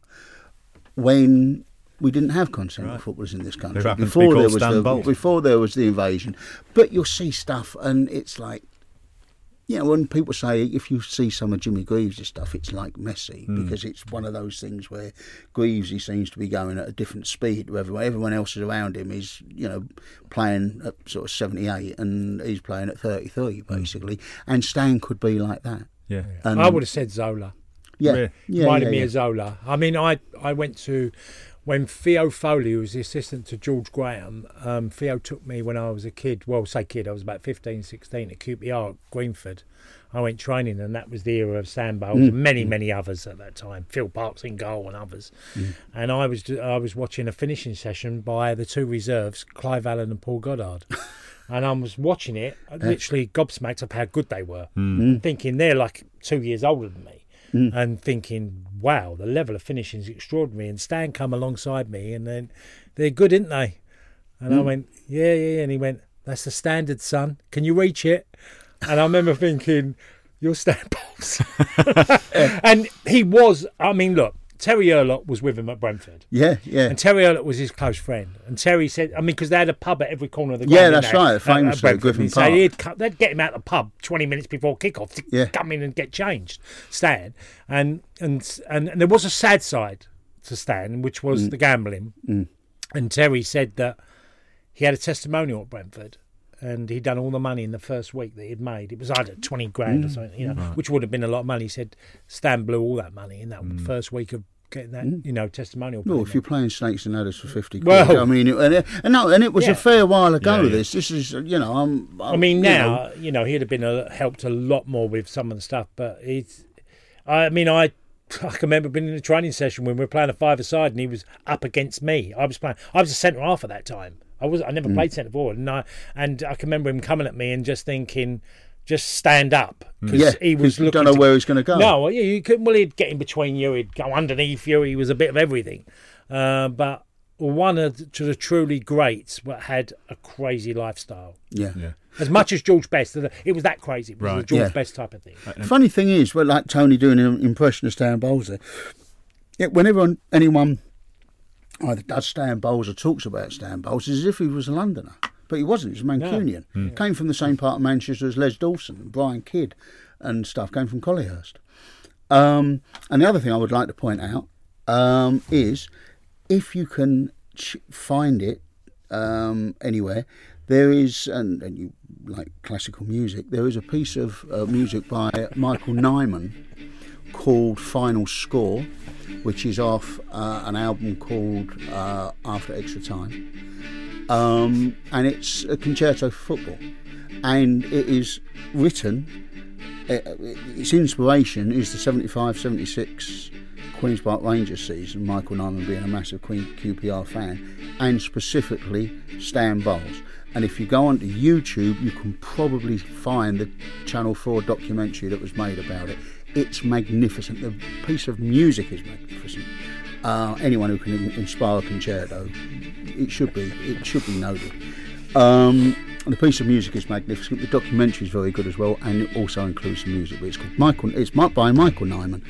when we didn't have continental footballers in this country before there was the invasion. But you'll see stuff, and it's like, when people say, if you see some of Jimmy Greaves' stuff, it's like Messi, because it's one of those things where Greaves, he seems to be going at a different speed to everyone else around him is, playing at sort of 78 and he's playing at 33, basically. And Stan could be like that. Yeah. And I would have said Zola. Reminded me of Zola. I mean, I went to... When Theo Foley was the assistant to George Graham, Theo took me when I was a kid. Well, I was about 15, 16 at QPR at Greenford. I went training, and that was the era of Stan Bowles and many others at that time. Phil Parkes in goal and others. And I was watching a finishing session by the two reserves, Clive Allen and Paul Goddard. And I was watching it, literally gobsmacked of how good they were, thinking they're like 2 years older than me. And thinking, wow, the level of finishing is extraordinary. And Stan come alongside me, and then they're good, isn't they? And I went, yeah. And he went, that's the standard, son. Can you reach it? And I remember thinking, you're Stan Bowles. And he was, I mean, look, Terry Urlott was with him at Brentford. Yeah. And Terry Urlott was his close friend. And Terry said, because they had a pub at every corner of the ground. Yeah, that's right, famously, Griffin Park. They'd get him out of the pub 20 minutes before kick-off to come in and get changed, Stan. And there was a sad side to Stan, which was the gambling. And Terry said that he had a testimonial at Brentford, and he'd done all the money in the first week that he'd made. It was either 20 grand or something, which would have been a lot of money. He said Stan blew all that money in that first week of getting that, testimonial. Well, if you're playing Snakes and Ladders for 50 quid, I mean, and it was a fair while ago. This is, now, he'd have been helped a lot more with some of the stuff, but I can remember being in a training session when we were playing a five-a-side, and he was up against me. I was a centre half at that time. I never played centre forward, and I can remember him coming at me and just thinking, just stand up, because he was looking. You don't know where he's going to go. No, you couldn't. Well, he'd get in between you, he'd go underneath you. He was a bit of everything, but one of the truly greats, but had a crazy lifestyle. Yeah. As much as George Best, it was that crazy. It was a George Best type of thing. The funny thing is, like Tony doing an impression of Stan Bowles there, whenever anyone either does Stan Bowles or talks about Stan Bowles, it's as if he was a Londoner. But he wasn't. He was Mancunian. Came from the same part of Manchester as Les Dawson and Brian Kidd and stuff. Came from Collyhurst. And the other thing I would like to point out is, if you can find it anywhere, there is, and you like classical music, there is a piece of music by Michael Nyman called Final Score, which is off an album called After Extra Time. And it's a concerto for football. And it is written, its inspiration is the 75-76 Queen's Park Rangers season, Michael Nyman being a massive QPR fan, and specifically Stan Bowles. And if you go onto YouTube, you can probably find the Channel 4 documentary that was made about it. It's magnificent. The piece of music is magnificent. Anyone who can inspire a concerto, it should be noted. The piece of music is magnificent. The documentary is very good as well, and it also includes some music. But it's by Michael Nyman.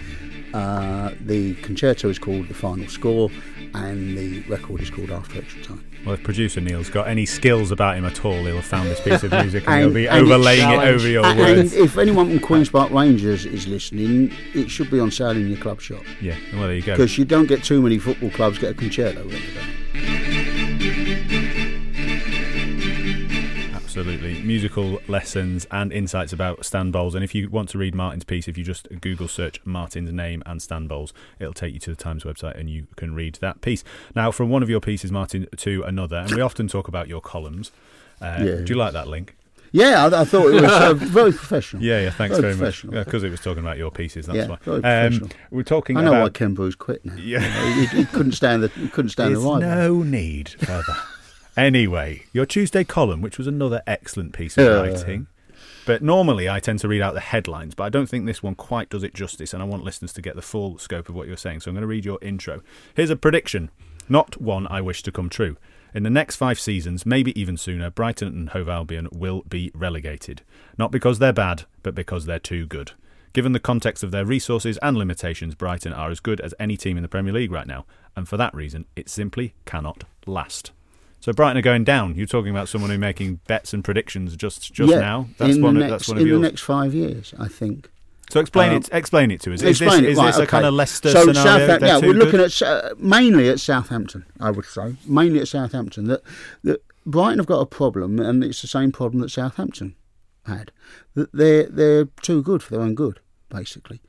The concerto is called The Final Score, and the record is called After Extra Time. Well, if producer Neil's got any skills about him at all, he'll have found this piece of music and he'll be overlaying it over your words. And if anyone from Queen's Park Rangers is listening, it should be on sale in your club shop. Yeah, well, there you go. Because you don't get too many football clubs get a concerto record. Absolutely. Musical lessons and insights about Stan Bowles. And if you want to read Martin's piece, if you just Google search Martin's name and Stan Bowles, it'll take you to the Times website and you can read that piece. Now, from one of your pieces, Martin, to another, and we often talk about your columns. Do you like that link? Yeah, I thought it was very professional. Yeah, thanks very much. Because it was talking about your pieces, that's why. Very professional. We're talking I about... know why Ken Bruce quit now. Yeah. He couldn't stand the rival. No need for that. Anyway, your Tuesday column, which was another excellent piece of writing. But normally I tend to read out the headlines, but I don't think this one quite does it justice, and I want listeners to get the full scope of what you're saying. So I'm going to read your intro. Here's a prediction, not one I wish to come true. In the next 5 seasons, maybe even sooner, Brighton and Hove Albion will be relegated. Not because they're bad, but because they're too good. Given the context of their resources and limitations, Brighton are as good as any team in the Premier League right now, and for that reason, it simply cannot last. So Brighton are going down. You're talking about someone who's making bets and predictions just now. That's one of yours. In the next 5 years, I think. So explain it to us. Is this a kind of Leicester scenario? We're looking at mainly at Southampton. I would say mainly at Southampton. That Brighton have got a problem, and it's the same problem that Southampton had. That they're too good for their own good, basically.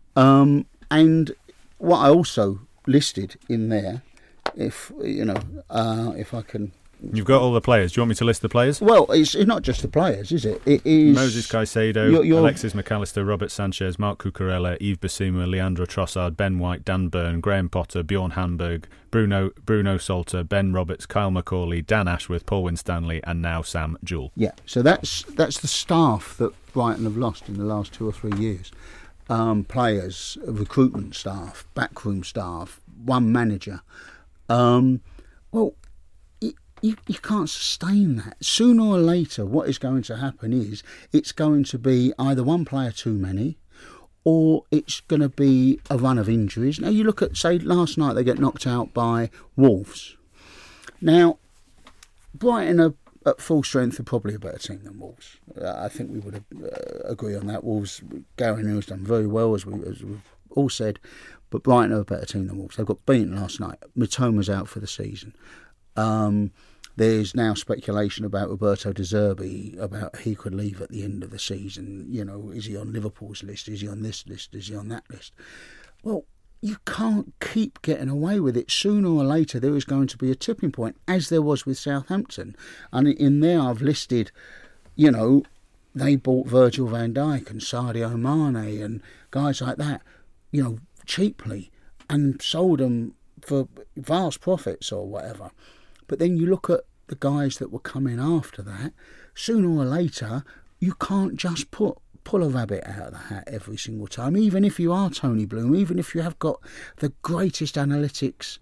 And what I also listed in there. If I can... You've got all the players. Do you want me to list the players? Well, it's not just the players, is it? It is... Moses Caicedo, Alexis McAllister, Robert Sanchez, Mark Cucurella, Yves Bissouma, Leandro Trossard, Ben White, Dan Burn, Graham Potter, Bjorn Hamburg, Bruno Salter, Ben Roberts, Kyle McCauley, Dan Ashworth, Paul Winstanley, and now Sam Jewell. Yeah, so that's the staff that Brighton have lost in the last 2 or 3 years. Players, recruitment staff, backroom staff, one manager... well, you can't sustain that. Sooner or later, what is going to happen is it's going to be either one player too many, or it's going to be a run of injuries. Now, you look at, say, last night they get knocked out by Wolves. Now, Brighton are at full strength are probably a better team than Wolves. I think we would agree on that. Wolves, Gary Neville's done very well, as we've all said. But Brighton are a better team than Wolves. They got beaten last night. Mitoma's out for the season. There's now speculation about Roberto De Zerbi, about he could leave at the end of the season. You know, is he on Liverpool's list? Is he on this list? Is he on that list? Well, you can't keep getting away with it. Sooner or later, there is going to be a tipping point, as there was with Southampton. And in there, I've listed, they bought Virgil van Dijk and Sadio Mane and guys like that, cheaply, and sold them for vast profits or whatever. But then you look at the guys that were coming after that, sooner or later you can't just pull a rabbit out of the hat every single time, even if you are Tony Bloom, even if you have got the greatest analytics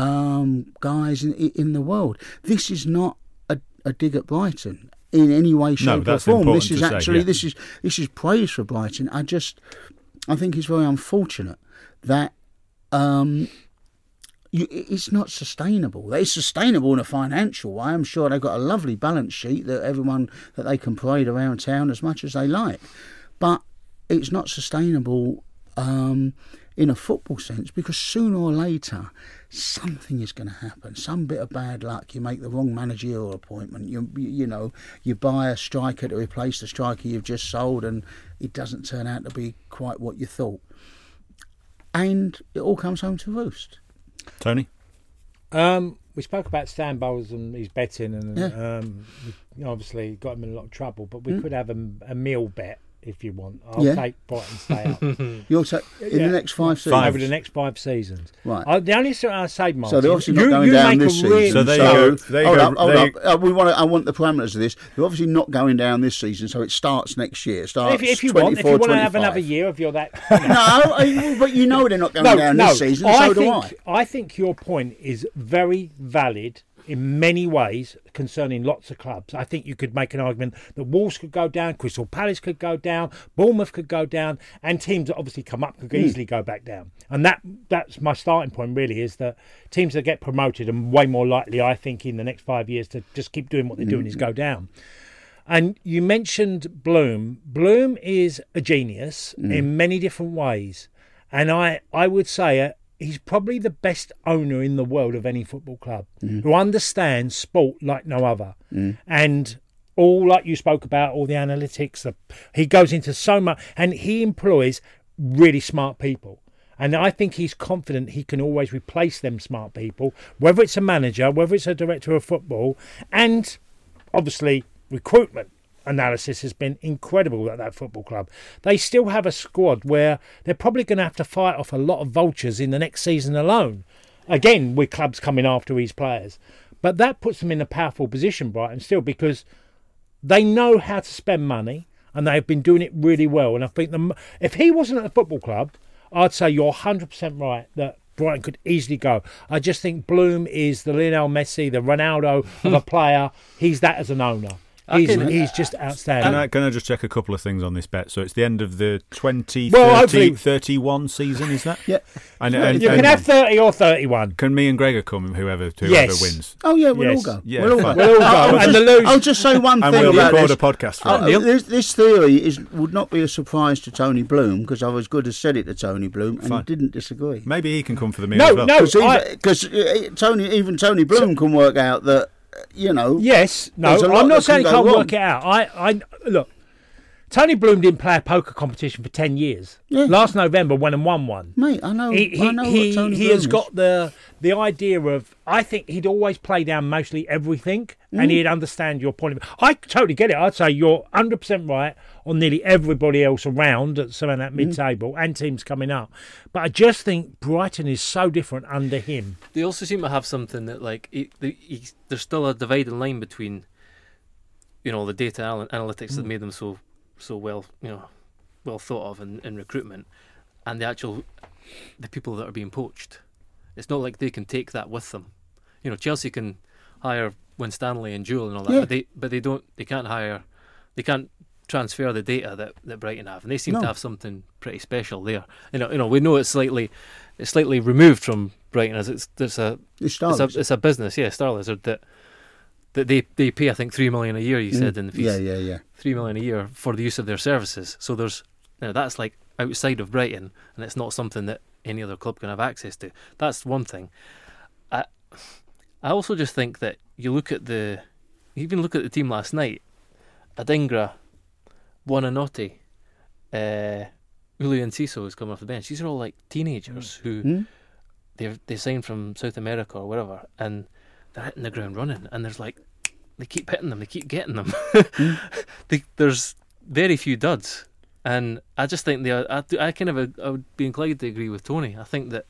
guys in the world. This is not a dig at Brighton in any way, shape or form. This is actually this is praise for Brighton. I think it's very unfortunate that it's not sustainable. It's sustainable in a financial way. I'm sure they've got a lovely balance sheet that they can parade around town as much as they like, but it's not sustainable in a football sense, because sooner or later something is going to happen. Some bit of bad luck. You make the wrong managerial appointment. You buy a striker to replace the striker you've just sold, and it doesn't turn out to be quite what you thought. And it all comes home to roost. Tony? We spoke about Stan Bowles and his betting, and we obviously got him in a lot of trouble, but we could have a meal bet if you want. I'll take Brighton stay up. You'll take in the next 5 seasons? Over the next 5 seasons. Right. The only thing I say, Martin... So they're obviously not going down this season. So there you go. Hold up. I want the parameters of this. They're obviously not going down this season, so it starts next year. If you want to have another year of that... No, but they're not going down this season, so do I. I think your point is very valid in many ways concerning lots of clubs. I think you could make an argument that Wolves could go down, Crystal Palace could go down, Bournemouth could go down, and teams that obviously come up could easily go back down. And that's my starting point, really, is that teams that get promoted are way more likely, I think, in the next 5 years to just keep doing what they're doing is go down. And you mentioned Bloom. Bloom is a genius in many different ways. And I would say he's probably the best owner in the world of any football club, who understands sport like no other. And all, like you spoke about, all the analytics, he goes into so much, and he employs really smart people. And I think he's confident he can always replace them smart people, whether it's a manager, whether it's a director of football, and obviously recruitment. analysis has been incredible at that football club. They still have a squad where they're probably going to have to fight off a lot of vultures in the next season alone. Again, with clubs coming after these players. But that puts them in a powerful position, Brighton, still, because they know how to spend money and they've been doing it really well. And I think if he wasn't at the football club, I'd say you're 100% right that Brighton could easily go. I just think Bloom is the Lionel Messi, the Ronaldo of a player. He's that as an owner. He's just outstanding. Can I just check a couple of things on this bet? So it's the end of the 2031 season, is that? Yeah. And you can have 30 or 31. Can me and Gregor come, whoever wins? Oh, yeah, we'll all go. Yeah, we'll all go. I'll just say one thing we'll about record a podcast for it. This theory would not be a surprise to Tony Bloom, because I was good as said it to Tony Bloom, and he didn't disagree. Maybe he can come for the meal as well. Because even Tony Bloom can work out that, Yes, no, I'm not saying he can't work it out. I look, Tony Bloom didn't play a poker competition for 10 years. Yeah. Last November, went and won one. Mate, I know. He has got the idea of. I think he'd always play down mostly everything, and he'd understand your point of view. I totally get it. I'd say you're 100% right on nearly everybody else around at some of that mid-table and teams coming up. But I just think Brighton is so different under him. They also seem to have something that, like, there's still a dividing line between, the data analytics that made them so well, well thought of in recruitment, and the people that are being poached. It's not like they can take that with them. Chelsea can hire Winstanley and Jewell and all that, but they can't transfer the data that Brighton have, and they seem to have something pretty special there. We know it's slightly removed from Brighton, as it's a business, Star Lizard, that they pay, I think, $3 million a year. You said in the piece, $3 million a year for the use of their services. So there's that's like outside of Brighton, and it's not something that any other club can have access to. That's one thing. I also just think that you look at the team last night. Adingra, Buonanotte, Uli Enciso is coming off the bench. These are all like teenagers who they signed from South America or wherever, and they're hitting the ground running. And there's like, they keep hitting them, they keep getting them. There's very few duds, and I just think I would be inclined to agree with Tony. I think the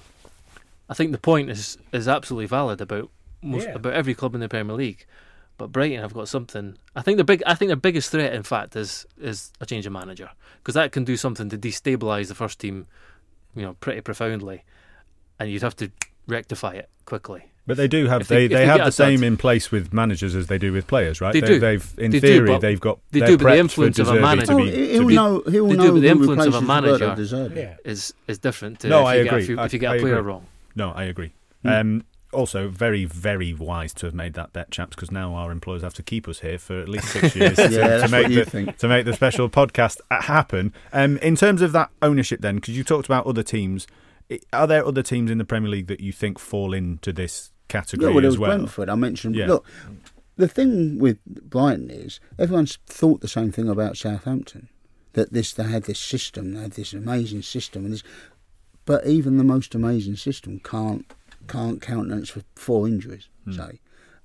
point is absolutely valid about every club in the Premier League. But Brighton have got something. I think their biggest threat, in fact, is a change of manager, because that can do something to destabilise the first team, pretty profoundly, and you'd have to rectify it quickly. But they do have they have the same in place with managers as they do with players, right? They've they've got. They do, but the influence of a manager. He'll know. But the influence of a manager is different. No, I agree. If you get a player wrong. No, I agree. Also, very, very wise to have made that bet, chaps, because now our employers have to keep us here for at least 6 years to make the special podcast happen. In terms of that ownership, then, because you talked about other teams, are there other teams in the Premier League that you think fall into this category as well? Brentford, I mentioned. Yeah. Look, the thing with Brighton is everyone's thought the same thing about Southampton, that they had this system, they had this amazing system, but even the most amazing system can't countenance for 4 injuries, say,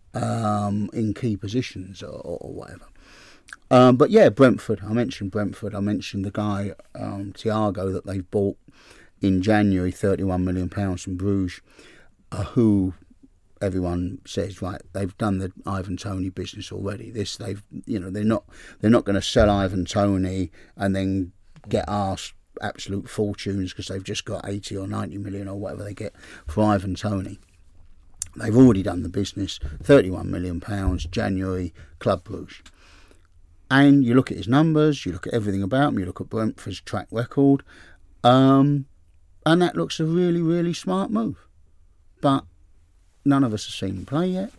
in key positions or whatever. But yeah, Brentford. I mentioned the guy Thiago that they've bought in January, £31 million from Bruges, who everyone says, right, they've done the Ivan Toney business already. They're not going to sell Ivan Toney and then get asked absolute fortunes because they've just got 80 or 90 million or whatever they get for Ivan Toney. They've already done the business. £31 million, January, Club Bruges. And you look at his numbers, you look at everything about him, you look at Brentford's track record, and that looks a really, really smart move. But none of us have seen him play yet.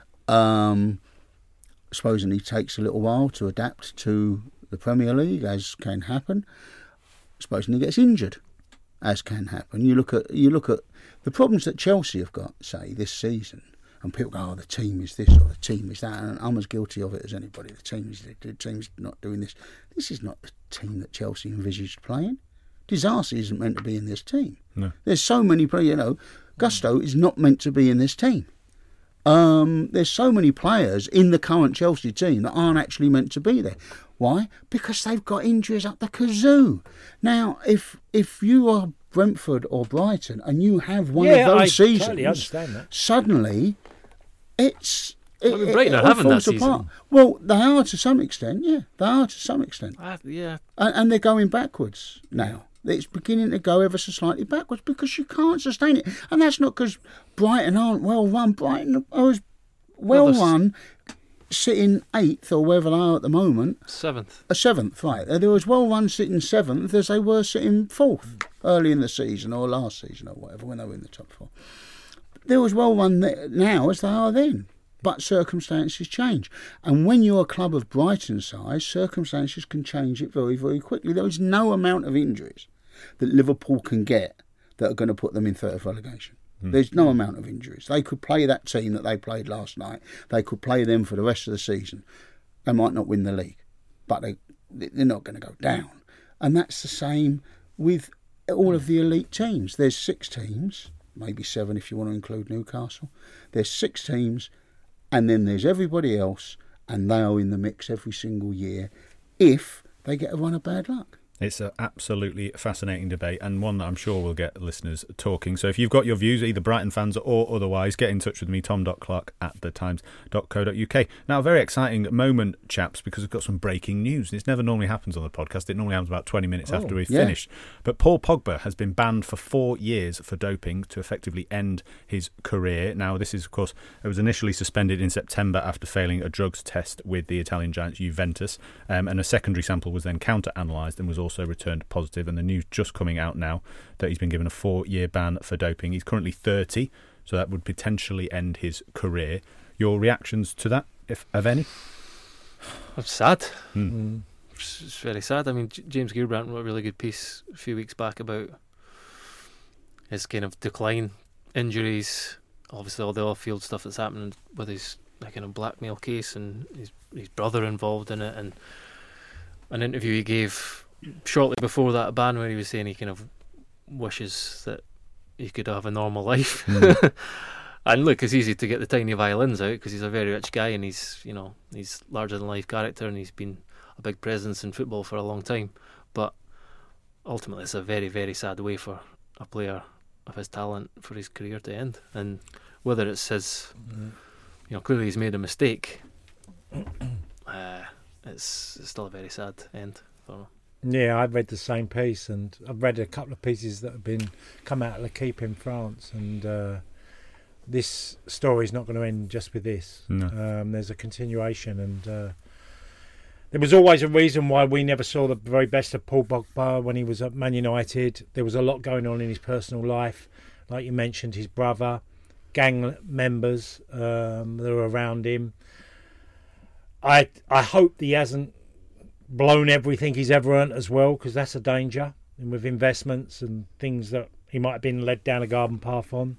Supposing he takes a little while to adapt to the Premier League, as can happen. Supposing he gets injured, as can happen. You look at the problems that Chelsea have got, say, this season, and people go, "Oh, the team is this or the team is that," and I'm as guilty of it as anybody. The team's not doing this. This is not the team that Chelsea envisaged playing. Disasi isn't meant to be in this team. No. There's so many players. Gusto is not meant to be in this team. There's so many players in the current Chelsea team that aren't actually meant to be there. Why? Because they've got injuries up the kazoo. Now, if you are Brentford or Brighton and you have one of those seasons, totally understand that. Suddenly it's... Brighton are having that season. Apart. Well, they are to some extent, yeah. They are to some extent. Yeah. And they're going backwards now. It's beginning to go ever so slightly backwards because you can't sustain it. And that's not because Brighton aren't well run. Brighton are as well run, sitting 8th or wherever they are at the moment. 7th. 7th, right. They're as well run sitting 7th as they were sitting 4th early in the season or last season or whatever when they were in the top 4. They're as well run now as they are then. But circumstances change. And when you're a club of Brighton's size, circumstances can change it very, very quickly. There is no amount of injuries that Liverpool can get that are going to put them in third of relegation. There's no amount of injuries. They could play that team that they played last night. They could play them for the rest of the season. They might not win the league, but they're not going to go down. And that's the same with all of the elite teams. There's 6 teams, maybe 7 if you want to include Newcastle. There's 6 teams. And then there's everybody else, and they are in the mix every single year if they get a run of bad luck. It's an absolutely fascinating debate, and one that I'm sure will get listeners talking. So if you've got your views, either Brighton fans or otherwise, get in touch with me, tom.clark@thetimes.co.uk. Now, a very exciting moment, chaps, because we've got some breaking news. This never normally happens on the podcast. It normally happens about 20 minutes after we've finished. But Paul Pogba has been banned for 4 years for doping to effectively end his career. Now, this is, of course, it was initially suspended in September after failing a drugs test with the Italian giants Juventus, and a secondary sample was then counter-analysed and was also returned positive, and the news just coming out now that he's been given a 4-year ban for doping. He's currently 30, so that would potentially end his career. Your reactions to that, if of any? I'm sad. It's very sad. I mean, James Gilbrand wrote a really good piece a few weeks back about his kind of decline, injuries, obviously all the off-field stuff that's happening with his kind of blackmail case and his brother involved in it, and an interview he gave shortly before that ban where he was saying he kind of wishes that he could have a normal life. And look, it's easy to get the tiny violins out because he's a very rich guy and he's larger than life character and he's been a big presence in football for a long time. But ultimately it's a very, very sad way for a player of his talent for his career to end. And whether it's his, clearly he's made a mistake, it's still a very sad end for him. Yeah, I've read the same piece, and I've read a couple of pieces that have come out of L'Équipe in France, and this story's not going to end just with this. No. There's a continuation, and there was always a reason why we never saw the very best of Paul Pogba when he was at Man United. There was a lot going on in his personal life, like you mentioned, his brother, gang members that are around him. I hope he hasn't blown everything he's ever earned as well, because that's a danger, and with investments and things that he might have been led down a garden path on.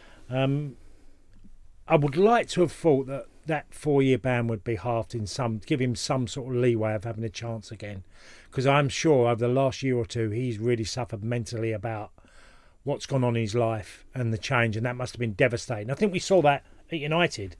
I would like to have thought that 4-year ban would be halved give him some sort of leeway of having a chance again, because I'm sure over the last year or two he's really suffered mentally about what's gone on in his life and the change, and that must have been devastating. I think we saw that at United,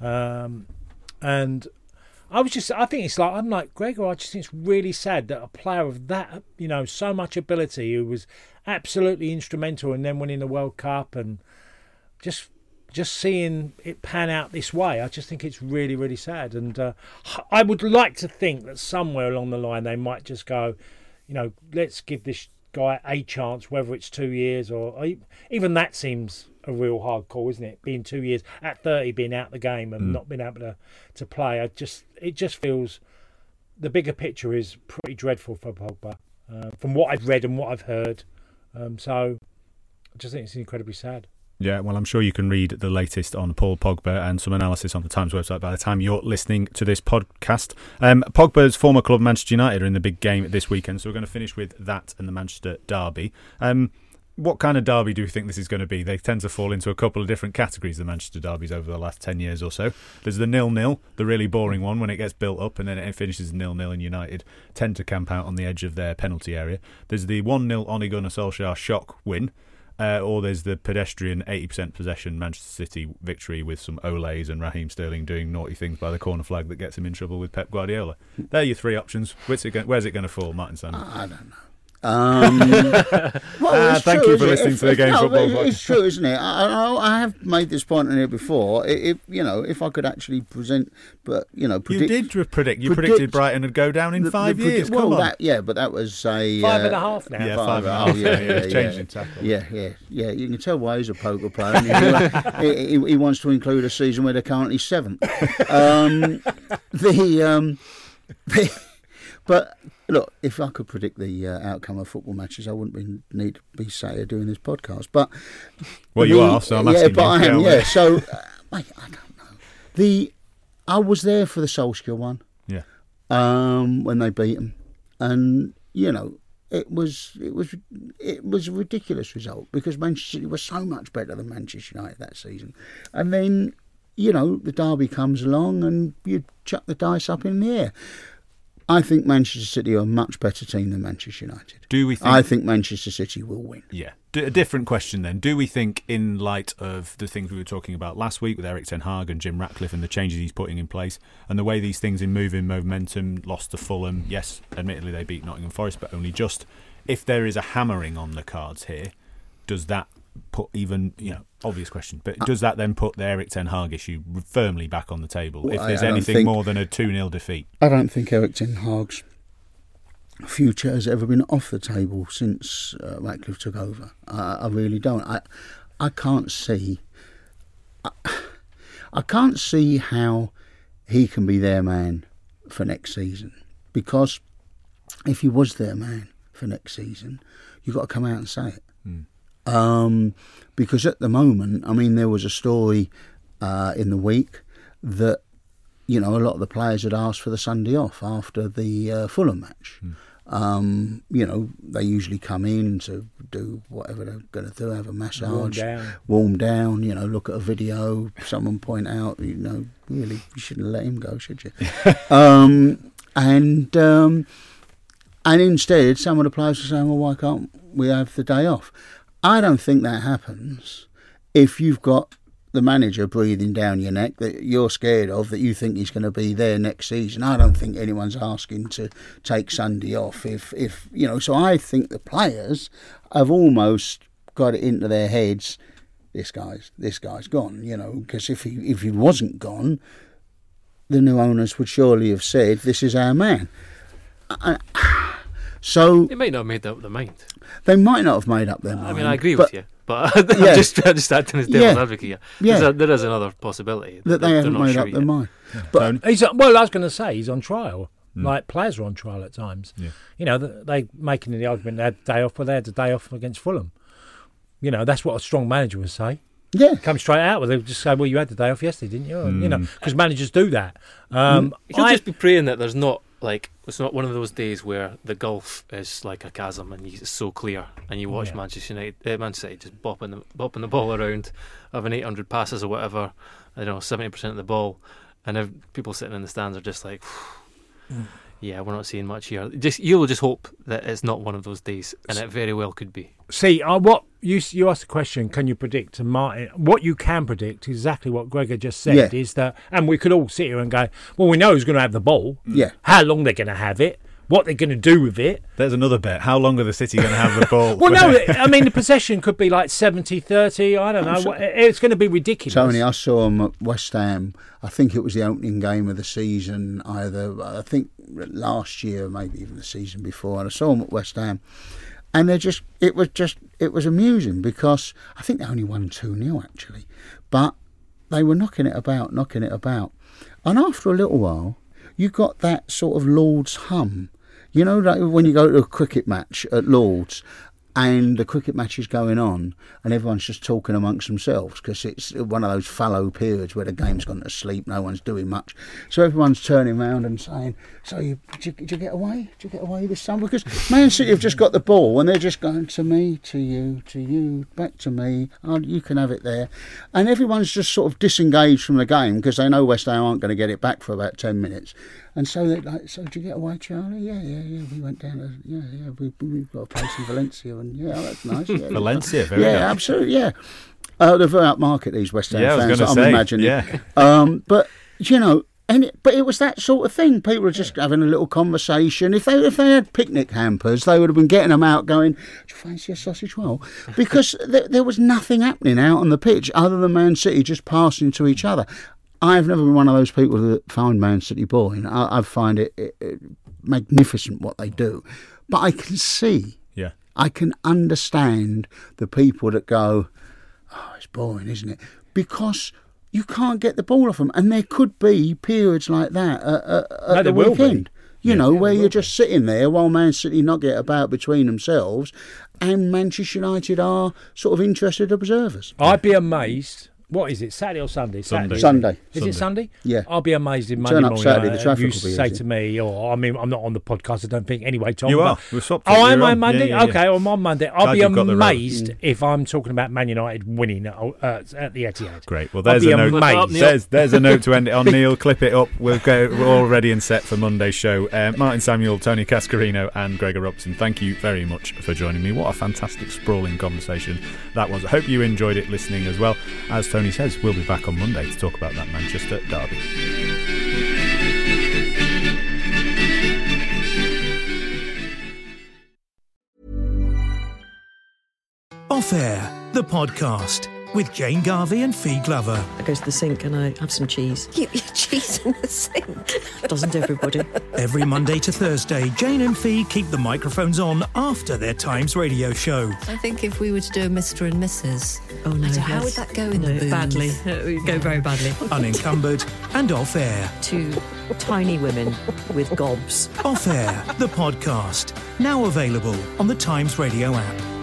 and I'm like Gregor, I just think it's really sad that a player of that, so much ability, who was absolutely instrumental in them winning the World Cup, and just seeing it pan out this way, I just think it's really, really sad. And I would like to think that somewhere along the line they might just go, let's give this guy a chance, whether it's 2 years or even that seems a real hard call, isn't it? Being 2 years at 30, being out the game and not being able to play. It just feels the bigger picture is pretty dreadful for Pogba, from what I've read and what I've heard. So I just think it's incredibly sad. Yeah, well, I'm sure you can read the latest on Paul Pogba and some analysis on the Times website by the time you're listening to this podcast. Pogba's former club, Manchester United, are in the big game this weekend, so we're going to finish with that and the Manchester derby. What kind of derby do you think this is going to be? They tend to fall into a couple of different categories, the Manchester derbies, over the last 10 years or so. There's the 0-0, the really boring one when it gets built up and then it finishes 0-0 and United tend to camp out on the edge of their penalty area. There's the 1-0 Ole Gunnar Solskjaer shock win. or there's the pedestrian 80% possession Manchester City victory with some Olays and Raheem Sterling doing naughty things by the corner flag that gets him in trouble with Pep Guardiola. They're your three options. Where's it going to fall, Martin Sanders? I don't know. Thank you for listening to the Game Football Podcast. It's true, isn't it? I have made this point on here before. If I could actually present, but predict. You did predict. You predicted Brighton would go down in 5 years. Come on. But that was a 5.5 now. Yeah, 5.5. It's changed in tackle. Yeah. You can tell why he's a poker player. He wants to include a season where they're currently 7th. But look, if I could predict the outcome of football matches, I wouldn't need to be sat here doing this podcast. But you are, so I'm asking you. I am. Yeah, so mate, I don't know. I was there for the Solskjaer one. Yeah. When they beat them, and it was a ridiculous result because Manchester City was so much better than Manchester United that season, and then the derby comes along and you chuck the dice up in the air. I think Manchester City are a much better team than Manchester United. I think Manchester City will win. Yeah. A different question then. Do we think, in light of the things we were talking about last week with Erik ten Hag and Jim Ratcliffe and the changes he's putting in place and the way these things in moving momentum, lost to Fulham, yes, admittedly they beat Nottingham Forest, but only just. If there is a hammering on the cards here, does that put even, obvious question, but does that then put the Erik ten Hag issue firmly back on the table if there's anything more than a 2-0 defeat? I don't think Erik ten Hag's future has ever been off the table since Ratcliffe took over. I really don't. I can't see. I can't see how he can be their man for next season, because if he was their man for next season, you've got to come out and say it. Because at the moment, there was a story in the week that a lot of the players had asked for the Sunday off after the Fulham match. They usually come in to do whatever they're going to do, have a massage, warm down, look at a video, someone point out, really, you shouldn't let him go, should you? And instead, some of the players are saying, well, why can't we have the day off? I don't think that happens if you've got the manager breathing down your neck that you're scared of, that you think he's going to be there next season. I don't think anyone's asking to take Sunday off. So I think the players have almost got it into their heads, this guy's gone, because if he wasn't gone, the new owners would surely have said, this is our man. So they might not have made up their mind. They might not have made up their mind. I agree with you, but I'm just acting as devil's advocate here. There is another possibility that they haven't made up their mind. Yeah. But I was going to say he's on trial. Like players are on trial at times. Yeah. They making the argument they had a day off, they had a day off against Fulham. That's what a strong manager would say. Yeah, come straight out with it. Just say, well, you had the day off yesterday, didn't you? Because managers do that. You'll just be praying that there's not. It's not one of those days where the gulf is like a chasm and it's so clear, and you watch Manchester City just bopping the ball around, having 800 passes or whatever, 70% of the ball, and people sitting in the stands are just like, yeah, we're not seeing much here. You'll just hope that it's not one of those days, and it very well could be. See, what you asked the question, can you predict? And Martin, what you can predict, exactly what Gregor just said, is that, and we could all sit here and go, well, we know who's going to have the ball, how long they're going to have it, what they're going to do with it. There's another bet. How long are the City going to have the ball? Well, no, the possession could be like 70-30. I don't know. It's going to be ridiculous. Tony, I saw them at West Ham. I think it was the opening game of the season, I think last year, maybe even the season before. And I saw them at West Ham. And it was amusing because I think they only won 2-0 actually. But they were knocking it about. And after a little while, you got that sort of Lord's hum. Like when you go to a cricket match at Lord's and the cricket match is going on and everyone's just talking amongst themselves because it's one of those fallow periods where the game's gone to sleep, no one's doing much. So everyone's turning around and saying, so did you get away? Did you get away this summer? Because Man City have just got the ball and they're just going to me, to you, back to me, oh, you can have it there. And everyone's just sort of disengaged from the game because they know West Ham aren't going to get it back for about 10 minutes. And so they're like, so did you get away, Charlie? Yeah. We went down to, we've got a place in Valencia, and that's nice. Yeah, Valencia, very nice. Yeah, absolutely, yeah. They're very upmarket, these West Ham fans, I'm imagining. Yeah. But, but it was that sort of thing. People were just having a little conversation. If they had picnic hampers, they would have been getting them out going, do you fancy a sausage roll? Because there was nothing happening out on the pitch other than Man City just passing to each other. I've never been one of those people that find Man City boring. I find it magnificent what they do. But I can see, I can understand the people that go, oh, it's boring, isn't it? Because you can't get the ball off them. And there could be periods like that at the weekend. Where you're just sitting there while Man City not get about between themselves and Manchester United are sort of interested observers. I'd be amazed. What is it, Saturday or Sunday? Sunday. Is it Sunday? Yeah. I'll be amazed if Monday morning Saturday, the traffic you will be say easy. to me, I'm not on the podcast, I don't think, anyway, Tom. You are. We're swapped. Am I Monday? Yeah. Okay, I'm on Monday. I'll be amazed if I'm talking about Man United winning at the Etihad. Great. Well, there's a note. There's a note to end it on. Neil, clip it up. We're all ready and set for Monday's show. Martin Samuel, Tony Cascarino and Gregor Robson, thank you very much for joining me. What a fantastic sprawling conversation that was. I hope you enjoyed it listening as well. As Tony says, we'll be back on Monday to talk about that Manchester derby. Off Air, the podcast with Jane Garvey and Fee Glover. I go to the sink and I have some cheese. Keep your cheese in the sink. Doesn't everybody? Every Monday to Thursday, Jane and Fee keep the microphones on after their Times radio show. I think if we were to do a Mr. and Mrs. Oh no, how would that go in the booms? Badly. It would go very badly. Unencumbered and Off Air. Two tiny women with gobs. Off Air, the podcast. Now available on the Times radio app.